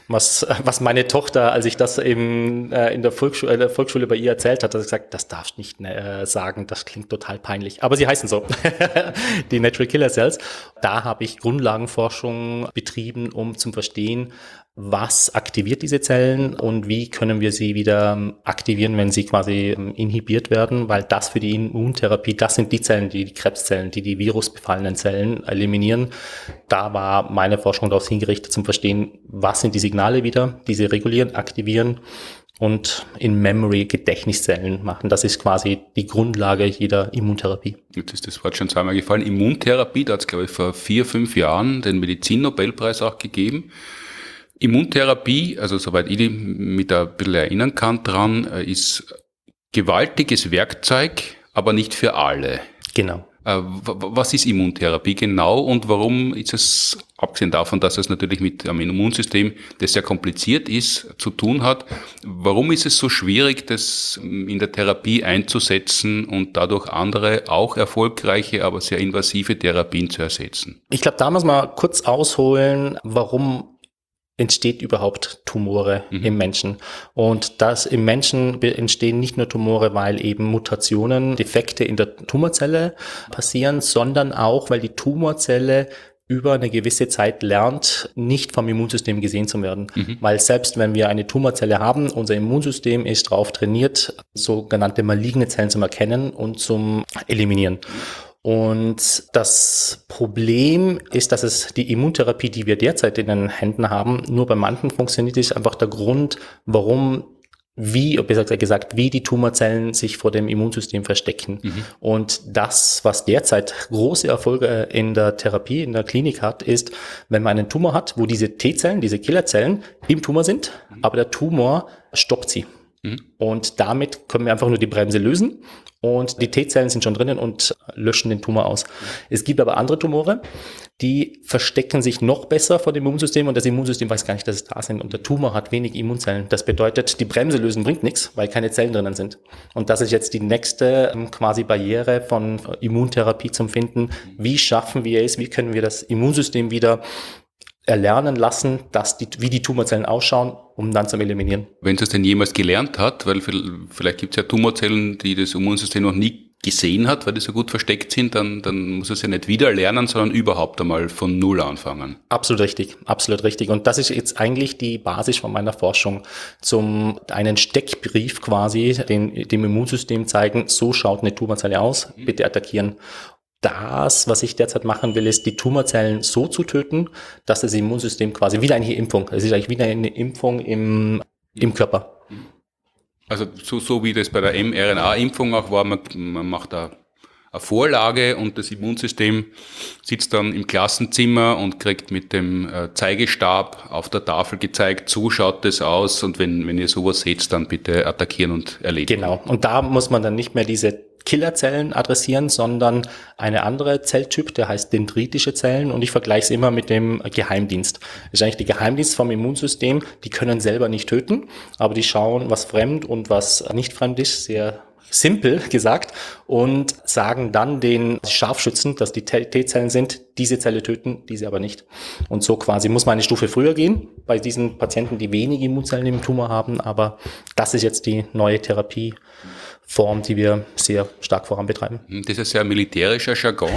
was meine Tochter, als ich das eben in der Volksschule bei ihr erzählt hat, hat sie gesagt, das darfst du nicht sagen, das klingt total peinlich. Aber sie heißen so, die Natural Killer Cells. Da habe ich Grundlagenforschung betrieben, um zu verstehen, was aktiviert diese Zellen und wie können wir sie wieder aktivieren, wenn sie quasi inhibiert werden, weil das für die Immuntherapie, das sind die Zellen, die Krebszellen, die virusbefallenen Zellen eliminieren. Da war meine Forschung darauf hingerichtet, zum Verstehen, was sind die Signale wieder, die sie regulieren, aktivieren und in Memory Gedächtniszellen machen. Das ist quasi die Grundlage jeder Immuntherapie. Jetzt ist das Wort schon zweimal gefallen. Immuntherapie, da hat es, glaube ich, vor 4-5 Jahren den Medizinnobelpreis auch gegeben. Immuntherapie, also soweit ich mich da ein bisschen erinnern kann dran, ist gewaltiges Werkzeug, aber nicht für alle. Genau. Was ist Immuntherapie genau und warum ist es, abgesehen davon, dass es natürlich mit einem Immunsystem, das sehr kompliziert ist, zu tun hat, warum ist es so schwierig, das in der Therapie einzusetzen und dadurch andere, auch erfolgreiche, aber sehr invasive Therapien zu ersetzen? Ich glaube, da muss man kurz ausholen, warum entsteht überhaupt Tumore im Menschen. Und das im Menschen entstehen nicht nur Tumore, weil eben Mutationen, Defekte in der Tumorzelle passieren, sondern auch, weil die Tumorzelle über eine gewisse Zeit lernt, nicht vom Immunsystem gesehen zu werden. Weil selbst wenn wir eine Tumorzelle haben, unser Immunsystem ist darauf trainiert, sogenannte maligne Zellen zu erkennen und zum Eliminieren. Und das Problem ist, dass es die Immuntherapie, die wir derzeit in den Händen haben, nur bei manchen funktioniert, ist einfach der Grund, wie die Tumorzellen sich vor dem Immunsystem verstecken. Und das, was derzeit große Erfolge in der Therapie, in der Klinik hat, ist, wenn man einen Tumor hat, wo diese T-Zellen, diese Killerzellen im Tumor sind, aber der Tumor stoppt sie. Und damit können wir einfach nur die Bremse lösen und die T-Zellen sind schon drinnen und löschen den Tumor aus. Es gibt aber andere Tumore, die verstecken sich noch besser vor dem Immunsystem und das Immunsystem weiß gar nicht, dass es da sind und der Tumor hat wenig Immunzellen. Das bedeutet, die Bremse lösen bringt nichts, weil keine Zellen drinnen sind. Und das ist jetzt die nächste quasi Barriere von Immuntherapie zum Finden. Wie schaffen wir es, wie können wir das Immunsystem wieder erlernen lassen, wie die Tumorzellen ausschauen, um dann zu eliminieren. Wenn es denn jemals gelernt hat, weil vielleicht gibt es ja Tumorzellen, die das Immunsystem noch nie gesehen hat, weil die so gut versteckt sind, dann muss es ja nicht wieder lernen, sondern überhaupt einmal von Null anfangen. Absolut richtig, absolut richtig. Und das ist jetzt eigentlich die Basis von meiner Forschung, einen Steckbrief quasi dem Immunsystem zeigen, so schaut eine Tumorzelle aus, bitte attackieren. Das, was ich derzeit machen will, ist, die Tumorzellen so zu töten, dass das Immunsystem quasi wieder eine Impfung, es ist eigentlich wieder eine Impfung im Körper. Also so wie das bei der mRNA-Impfung auch war, man macht da eine Vorlage und das Immunsystem sitzt dann im Klassenzimmer und kriegt mit dem Zeigestab auf der Tafel gezeigt, so schaut das aus und wenn ihr sowas seht, dann bitte attackieren und erledigen. Genau, und da muss man dann nicht mehr diese Killerzellen adressieren, sondern eine andere Zelltyp, der heißt dendritische Zellen und ich vergleiche es immer mit dem Geheimdienst. Das ist eigentlich der Geheimdienst vom Immunsystem, die können selber nicht töten, aber die schauen, was fremd und was nicht fremd ist, sehr simpel gesagt, und sagen dann den Scharfschützen, dass die T-Zellen sind, diese Zelle töten, diese aber nicht. Und so quasi muss man eine Stufe früher gehen, bei diesen Patienten, die wenig Immunzellen im Tumor haben, aber das ist jetzt die neue Therapieform, die wir sehr stark voranbetreiben. Das ist ja ein militärischer Jargon.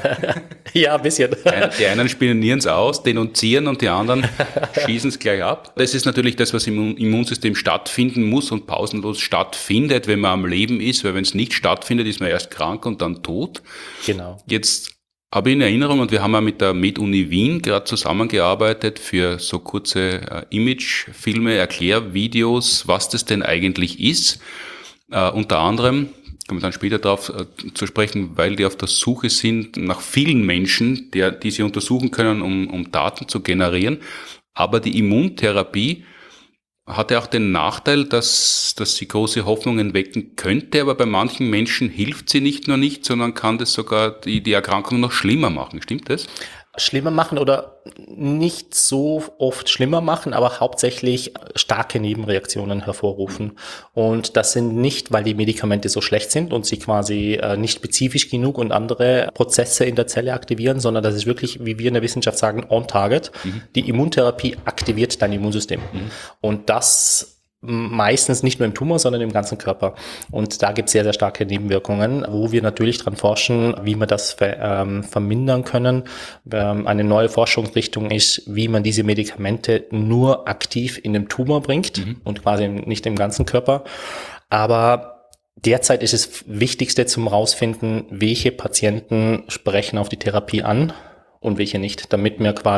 Ja, ein bisschen. Die einen spionieren es aus, denunzieren und die anderen schießen es gleich ab. Das ist natürlich das, was im Immunsystem stattfinden muss und pausenlos stattfindet, wenn man am Leben ist, weil wenn es nicht stattfindet, ist man erst krank und dann tot. Genau. Jetzt habe ich in Erinnerung, und wir haben ja mit der MedUni Wien gerade zusammengearbeitet für so kurze Imagefilme, Erklärvideos, was das denn eigentlich ist. Unter anderem, kommen wir dann später darauf zu sprechen, weil die auf der Suche sind nach vielen Menschen, die sie untersuchen können, um Daten zu generieren. Aber die Immuntherapie hat ja auch den Nachteil, dass sie große Hoffnungen wecken könnte, aber bei manchen Menschen hilft sie nicht nur nicht, sondern kann das sogar die Erkrankung noch schlimmer machen. Stimmt das? schlimmer machen oder nicht so oft schlimmer machen, aber hauptsächlich starke Nebenreaktionen hervorrufen. Und das sind nicht, weil die Medikamente so schlecht sind und sie quasi nicht spezifisch genug und andere Prozesse in der Zelle aktivieren, sondern das ist wirklich, wie wir in der Wissenschaft sagen, on target. Die Immuntherapie aktiviert dein Immunsystem. Und das meistens nicht nur im Tumor, sondern im ganzen Körper. Und da gibt es sehr, sehr starke Nebenwirkungen, wo wir natürlich dran forschen, wie wir das vermindern können. Eine neue Forschungsrichtung ist, wie man diese Medikamente nur aktiv in den Tumor bringt und quasi nicht im ganzen Körper. Aber derzeit ist es Wichtigste zum rausfinden, welche Patienten sprechen auf die Therapie an und welche nicht, damit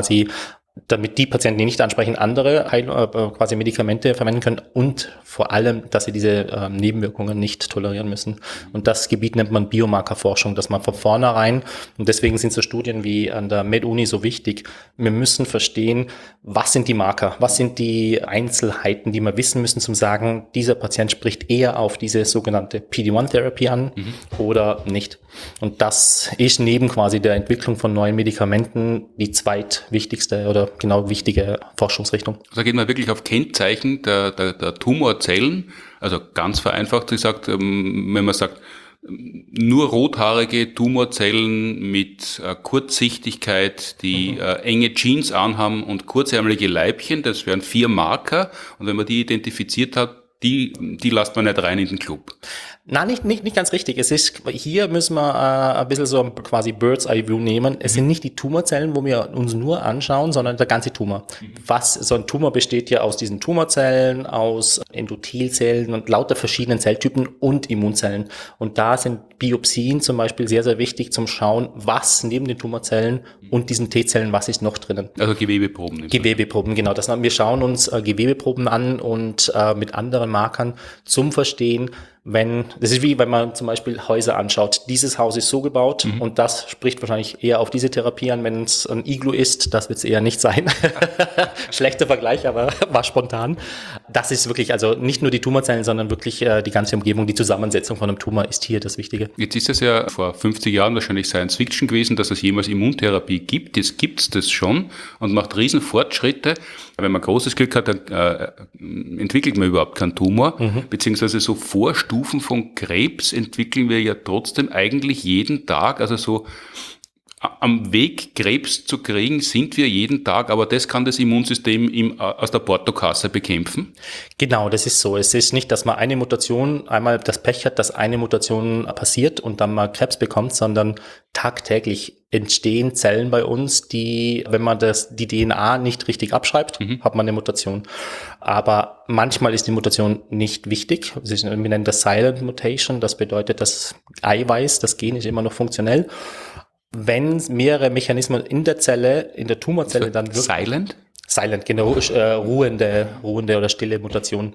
die Patienten, die nicht ansprechen, andere quasi Medikamente verwenden können und vor allem, dass sie diese Nebenwirkungen nicht tolerieren müssen. Und das Gebiet nennt man Biomarkerforschung, dass man von vornherein, und deswegen sind so Studien wie an der MedUni so wichtig, wir müssen verstehen, was sind die Marker, was sind die Einzelheiten, die wir wissen müssen, zum sagen, dieser Patient spricht eher auf diese sogenannte PD-1-Therapie an oder nicht. Und das ist neben quasi der Entwicklung von neuen Medikamenten die zweitwichtigste oder genau wichtige Forschungsrichtung. Also geht man wirklich auf Kennzeichen der Tumorzellen, also ganz vereinfacht gesagt, wenn man sagt, nur rothaarige Tumorzellen mit Kurzsichtigkeit, die enge Jeans anhaben und kurzärmelige Leibchen, das wären 4 Marker. Und wenn man die identifiziert hat, die lässt man nicht rein in den Club. Nein, nicht ganz richtig. Es ist, hier müssen wir ein bisschen so quasi Bird's Eye View nehmen. Es sind nicht die Tumorzellen, wo wir uns nur anschauen, sondern der ganze Tumor. So ein Tumor besteht ja aus diesen Tumorzellen, aus Endothelzellen und lauter verschiedenen Zelltypen und Immunzellen. Und da sind Biopsien zum Beispiel sehr, sehr wichtig zum Schauen, was neben den Tumorzellen und diesen T-Zellen, was ist noch drinnen. Also Gewebeproben. Gewebeproben, genau. Wir schauen uns Gewebeproben an und mit anderen Markern zum Verstehen, das ist wie, wenn man zum Beispiel Häuser anschaut. Dieses Haus ist so gebaut und das spricht wahrscheinlich eher auf diese Therapie an. Wenn es ein Iglu ist, das wird es eher nicht sein. Schlechter Vergleich, aber war spontan. Das ist wirklich, also nicht nur die Tumorzellen, sondern wirklich die ganze Umgebung, die Zusammensetzung von einem Tumor ist hier das Wichtige. Jetzt ist es ja vor 50 Jahren wahrscheinlich Science Fiction gewesen, dass es jemals Immuntherapie gibt. Jetzt gibt's das schon und macht riesen Fortschritte. Wenn man großes Glück hat, dann entwickelt man überhaupt keinen Tumor, beziehungsweise so Vorstufen von Krebs entwickeln wir ja trotzdem eigentlich jeden Tag, also so am Weg, Krebs zu kriegen, sind wir jeden Tag, aber das kann das Immunsystem aus der Portokasse bekämpfen? Genau, das ist so. Es ist nicht, dass man eine Mutation, einmal das Pech hat, dass eine Mutation passiert und dann mal Krebs bekommt, sondern tagtäglich entstehen Zellen bei uns, die, wenn man die DNA nicht richtig abschreibt, hat man eine Mutation. Aber manchmal ist die Mutation nicht wichtig. Wir nennen das Silent Mutation. Das bedeutet, das Eiweiß, das Gen ist immer noch funktionell. Wenn mehrere Mechanismen in der Zelle, in der Tumorzelle dann wirken. Silent, genau, ruhende oder stille Mutation.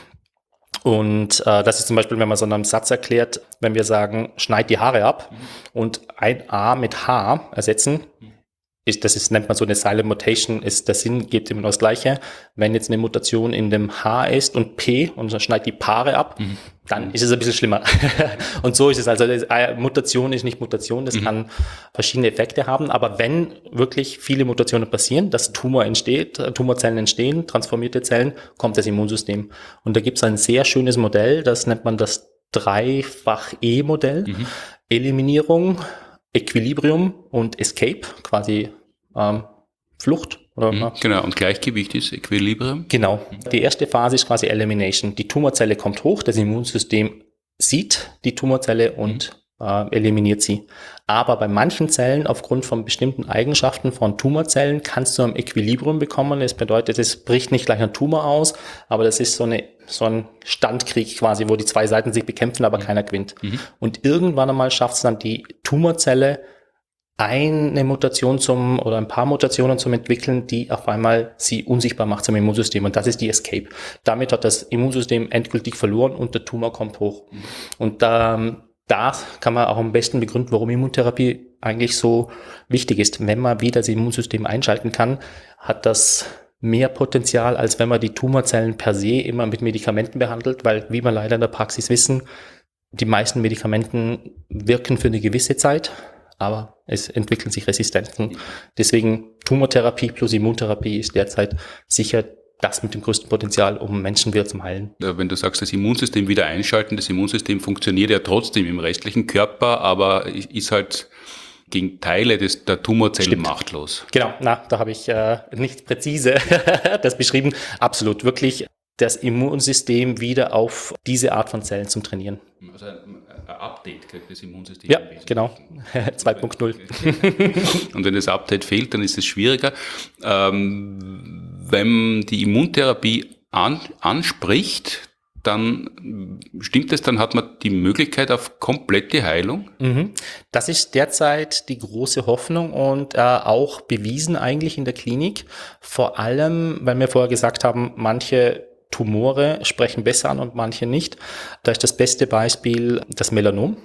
Und das ist zum Beispiel, wenn man so einen Satz erklärt, wenn wir sagen, schneid die Haare ab und ein A mit H ersetzen, nennt man so eine Silent Mutation, der Sinn gibt immer noch das Gleiche. Wenn jetzt eine Mutation in dem H ist und P und dann schneidet die Paare ab, dann ist es ein bisschen schlimmer. Und so ist es. Also Mutation ist nicht Mutation, das kann verschiedene Effekte haben. Aber wenn wirklich viele Mutationen passieren, dass Tumorzellen entstehen, transformierte Zellen, kommt das Immunsystem. Und da gibt es ein sehr schönes Modell, das nennt man das Dreifach-E-Modell. Eliminierung, Equilibrium und Escape, quasi Flucht. Genau, und Gleichgewicht ist Equilibrium. Genau. Die erste Phase ist quasi Elimination. Die Tumorzelle kommt hoch, das Immunsystem sieht die Tumorzelle und eliminiert sie. Aber bei manchen Zellen, aufgrund von bestimmten Eigenschaften von Tumorzellen, kannst du ein Equilibrium bekommen. Das bedeutet, es bricht nicht gleich ein Tumor aus, aber das ist so ein Standkrieg quasi, wo die zwei Seiten sich bekämpfen, aber keiner gewinnt. Und irgendwann einmal schafft es dann die Tumorzelle, eine Mutation oder ein paar Mutationen zum entwickeln, die auf einmal sie unsichtbar macht zum Immunsystem. Und das ist die Escape. Damit hat das Immunsystem endgültig verloren und der Tumor kommt hoch. Und da kann man auch am besten begründen, warum Immuntherapie eigentlich so wichtig ist. Wenn man wieder das Immunsystem einschalten kann, hat das mehr Potenzial, als wenn man die Tumorzellen per se immer mit Medikamenten behandelt, weil, wie wir leider in der Praxis wissen, die meisten Medikamenten wirken für eine gewisse Zeit, aber es entwickeln sich Resistenzen. Deswegen Tumortherapie plus Immuntherapie ist derzeit sicher das mit dem größten Potenzial, um Menschen wieder zu heilen. Wenn du sagst, das Immunsystem wieder einschalten, das Immunsystem funktioniert ja trotzdem im restlichen Körper, aber ist halt gegen Teile der Tumorzellen machtlos. Genau, da habe ich nicht präzise das beschrieben. Absolut, wirklich das Immunsystem wieder auf diese Art von Zellen zum Trainieren. Also ein Update kriegt das Immunsystem. Ja, genau, 2.0. Und wenn das Update fehlt, dann ist es schwieriger. Wenn die Immuntherapie anspricht, dann stimmt es, dann hat man die Möglichkeit auf komplette Heilung? Das ist derzeit die große Hoffnung und auch bewiesen eigentlich in der Klinik. Vor allem, weil wir vorher gesagt haben, manche Tumore sprechen besser an und manche nicht. Da ist das beste Beispiel das Melanom.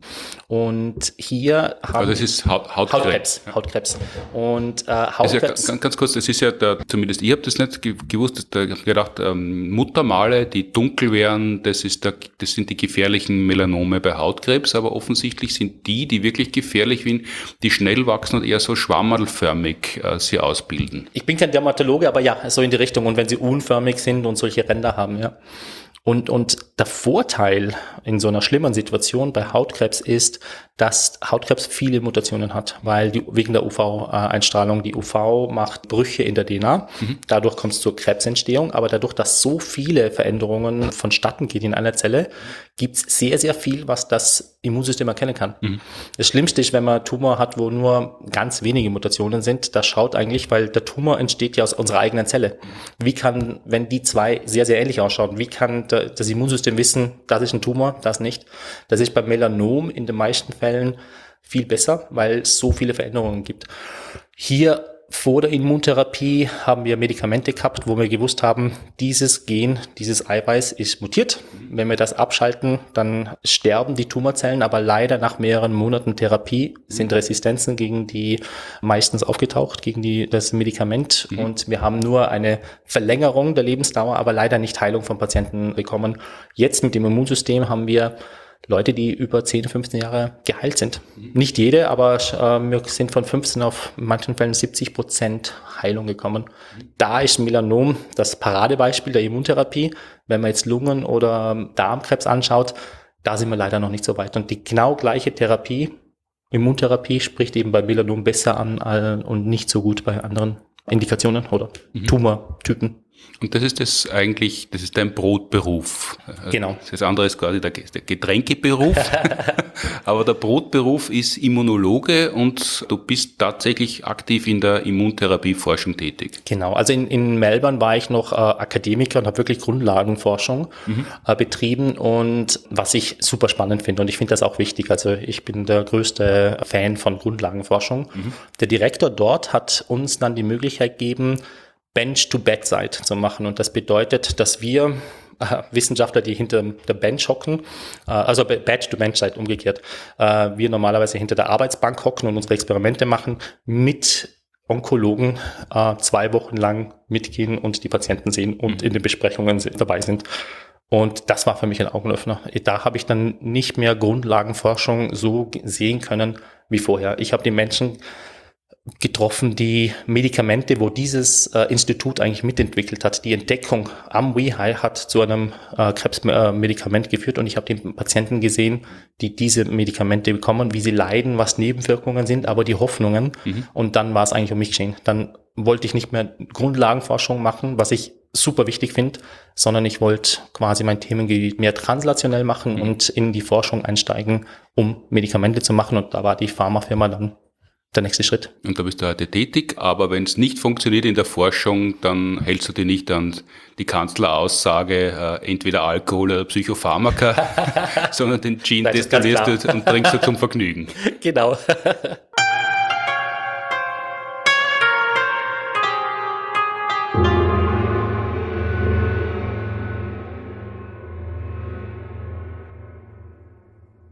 Und hier haben also das ist Hautkrebs. Hautkrebs. Und Hautkrebs. Ja, ganz kurz, das ist ja zumindest ich habe das nicht gewusst, ich habe gedacht, Muttermale, die dunkel wären, das sind die gefährlichen Melanome bei Hautkrebs, aber offensichtlich sind die wirklich gefährlich sind, die schnell wachsen und eher so schwammerlförmig sie ausbilden. Ich bin kein Dermatologe, aber ja, so in die Richtung. Und wenn sie unförmig sind und solche Ränder haben, ja. Und der Vorteil in so einer schlimmen Situation bei Hautkrebs ist, dass Hautkrebs viele Mutationen hat, weil wegen der UV-Einstrahlung, die UV macht Brüche in der DNA. Dadurch kommt es zur Krebsentstehung, aber dadurch, dass so viele Veränderungen vonstatten gehen in einer Zelle, gibt es sehr, sehr viel, was das Immunsystem erkennen kann. Das Schlimmste ist, wenn man Tumor hat, wo nur ganz wenige Mutationen sind, das schaut eigentlich, weil der Tumor entsteht ja aus unserer eigenen Zelle. Wie kann, wenn die zwei sehr, sehr ähnlich ausschauen, wie kann das Immunsystem wissen, das ist ein Tumor, das nicht? Das ist beim Melanom in den meisten Fällen viel besser, weil es so viele Veränderungen gibt. Hier vor der Immuntherapie haben wir Medikamente gehabt, wo wir gewusst haben, dieses Gen, dieses Eiweiß ist mutiert. Wenn wir das abschalten, dann sterben die Tumorzellen, aber leider nach mehreren Monaten Therapie sind Resistenzen gegen die meistens aufgetaucht, gegen das Medikament. Und wir haben nur eine Verlängerung der Lebensdauer, aber leider nicht Heilung von Patienten bekommen. Jetzt mit dem Immunsystem haben wir Leute, die über 10, 15 Jahre geheilt sind. Nicht jede, aber wir sind von 15 auf in manchen Fällen 70% Heilung gekommen. Da ist Melanom das Paradebeispiel der Immuntherapie. Wenn man jetzt Lungen- oder Darmkrebs anschaut, da sind wir leider noch nicht so weit. Und die genau gleiche Therapie, Immuntherapie, spricht eben bei Melanom besser an und nicht so gut bei anderen Indikationen oder Tumortypen. Und das ist dein Brotberuf. Genau. Das andere ist quasi der Getränkeberuf. Aber der Brotberuf ist Immunologe und du bist tatsächlich aktiv in der Immuntherapieforschung tätig. Genau. Also in Melbourne war ich noch Akademiker und habe wirklich Grundlagenforschung betrieben und was ich super spannend finde und ich finde das auch wichtig. Also ich bin der größte Fan von Grundlagenforschung. Der Direktor dort hat uns dann die Möglichkeit gegeben, Bench to Bedside zu machen. Und das bedeutet, dass wir Wissenschaftler, die hinter der Bench hocken, also Bench to Bedside umgekehrt, wir normalerweise hinter der Arbeitsbank hocken und unsere Experimente machen, mit Onkologen 2 Wochen lang mitgehen und die Patienten sehen und in den Besprechungen dabei sind. Und das war für mich ein Augenöffner. Da habe ich dann nicht mehr Grundlagenforschung so sehen können wie vorher. Ich habe die Menschen getroffen, die Medikamente, wo dieses Institut eigentlich mitentwickelt hat. Die Entdeckung am WEHI hat zu einem Krebsmedikament geführt und ich habe die Patienten gesehen, die diese Medikamente bekommen, wie sie leiden, was Nebenwirkungen sind, aber die Hoffnungen. Und dann war es eigentlich um mich geschehen. Dann wollte ich nicht mehr Grundlagenforschung machen, was ich super wichtig finde, sondern ich wollte quasi mein Themengebiet mehr translationell machen und in die Forschung einsteigen, um Medikamente zu machen. Und da war die Pharmafirma dann der nächste Schritt. Und da bist du heute tätig, aber wenn es nicht funktioniert in der Forschung, dann hältst du dich nicht an die Kanzleraussage, entweder Alkohol oder Psychopharmaka, sondern den Gin destillierst du und trinkst du zum Vergnügen. Genau.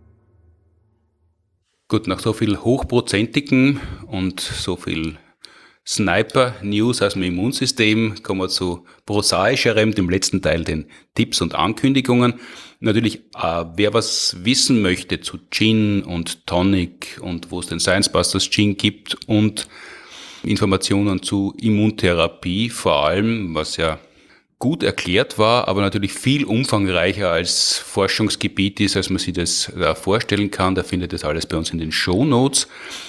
Gut, nach so viel hochprozentigen und so viel Sniper-News aus dem Immunsystem, kommen wir zu prosaischerem, dem letzten Teil, den Tipps und Ankündigungen. Natürlich, wer was wissen möchte zu Gin und Tonic und wo es den Science Busters Gin gibt und Informationen zu Immuntherapie vor allem, was ja gut erklärt war, aber natürlich viel umfangreicher als Forschungsgebiet ist, als man sich das vorstellen kann. Da findet das alles bei uns in den Shownotes.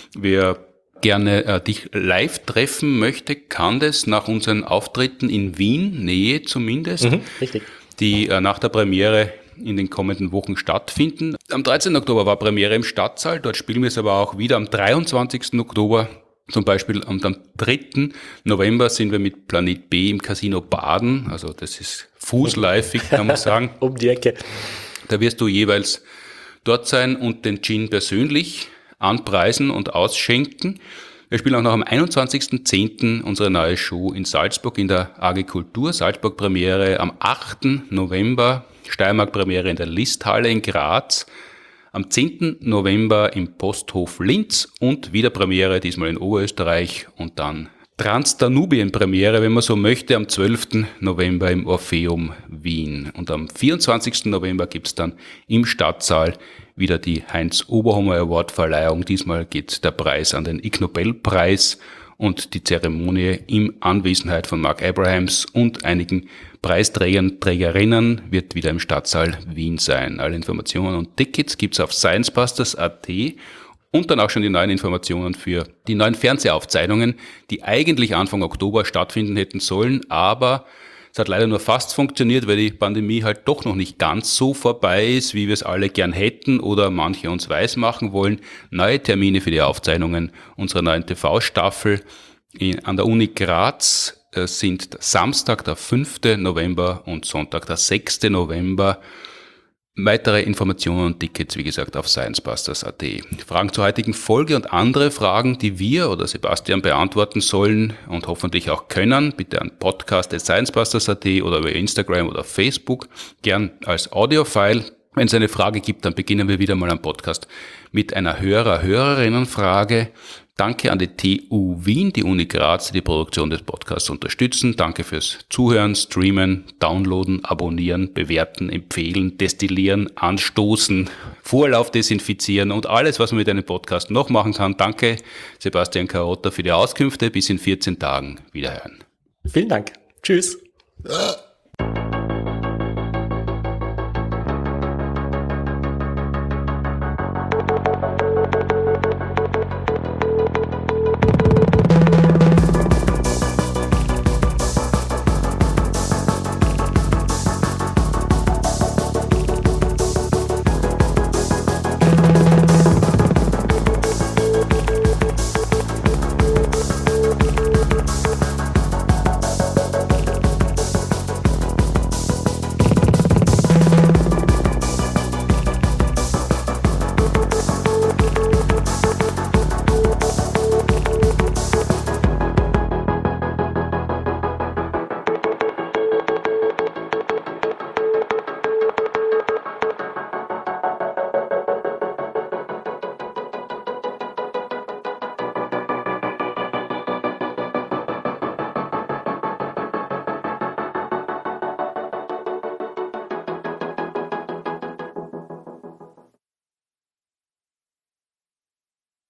Wer gerne dich live treffen möchte, kann das nach unseren Auftritten in Wien, Nähe zumindest, richtig, die nach der Premiere in den kommenden Wochen stattfinden. Am 13. Oktober war Premiere im Stadtsaal, dort spielen wir es aber auch wieder am 23. Oktober. Zum Beispiel am 3. November sind wir mit Planet B im Casino Baden, also das ist fußläufig, kann man sagen. Um die Ecke. Da wirst du jeweils dort sein und den Gin persönlich anpreisen und ausschenken. Wir spielen auch noch am 21.10. unsere neue Show in Salzburg in der AG Kultur, Salzburg-Premiere am 8. November, Steiermark-Premiere in der Listhalle in Graz, am 10. November im Posthof Linz und wieder Premiere, diesmal in Oberösterreich und dann Transdanubien-Premiere, wenn man so möchte, am 12. November im Orpheum Wien. Und am 24. November gibt's dann im Stadtsaal wieder die Heinz-Oberhommer-Award-Verleihung. Diesmal geht der Preis an den Ig Nobel-Preis und die Zeremonie in Anwesenheit von Mark Abrahams und einigen Preisträgern, Trägerinnen wird wieder im Stadtsaal Wien sein. Alle Informationen und Tickets gibt's auf sciencebusters.at und dann auch schon die neuen Informationen für die neuen Fernsehaufzeichnungen, die eigentlich Anfang Oktober stattfinden hätten sollen, aber es hat leider nur fast funktioniert, weil die Pandemie halt doch noch nicht ganz so vorbei ist, wie wir es alle gern hätten oder manche uns weismachen wollen. Neue Termine für die Aufzeichnungen unserer neuen TV-Staffel an der Uni Graz sind Samstag, der 5. November und Sonntag, der 6. November. Weitere Informationen und Tickets, wie gesagt, auf sciencebusters.at. Fragen zur heutigen Folge und andere Fragen, die wir oder Sebastian beantworten sollen und hoffentlich auch können, bitte an podcast@sciencebusters.at oder über Instagram oder Facebook, gern als Audiofile. Wenn es eine Frage gibt, dann beginnen wir wieder mal am Podcast mit einer Hörerinnenfrage. Danke an die TU Wien, die Uni Graz, die die Produktion des Podcasts unterstützen. Danke fürs Zuhören, Streamen, Downloaden, Abonnieren, Bewerten, Empfehlen, Destillieren, Anstoßen, Vorlauf desinfizieren und alles, was man mit einem Podcast noch machen kann. Danke, Sebastian Karotta, für die Auskünfte. Bis in 14 Tagen. Wiederhören. Vielen Dank. Tschüss.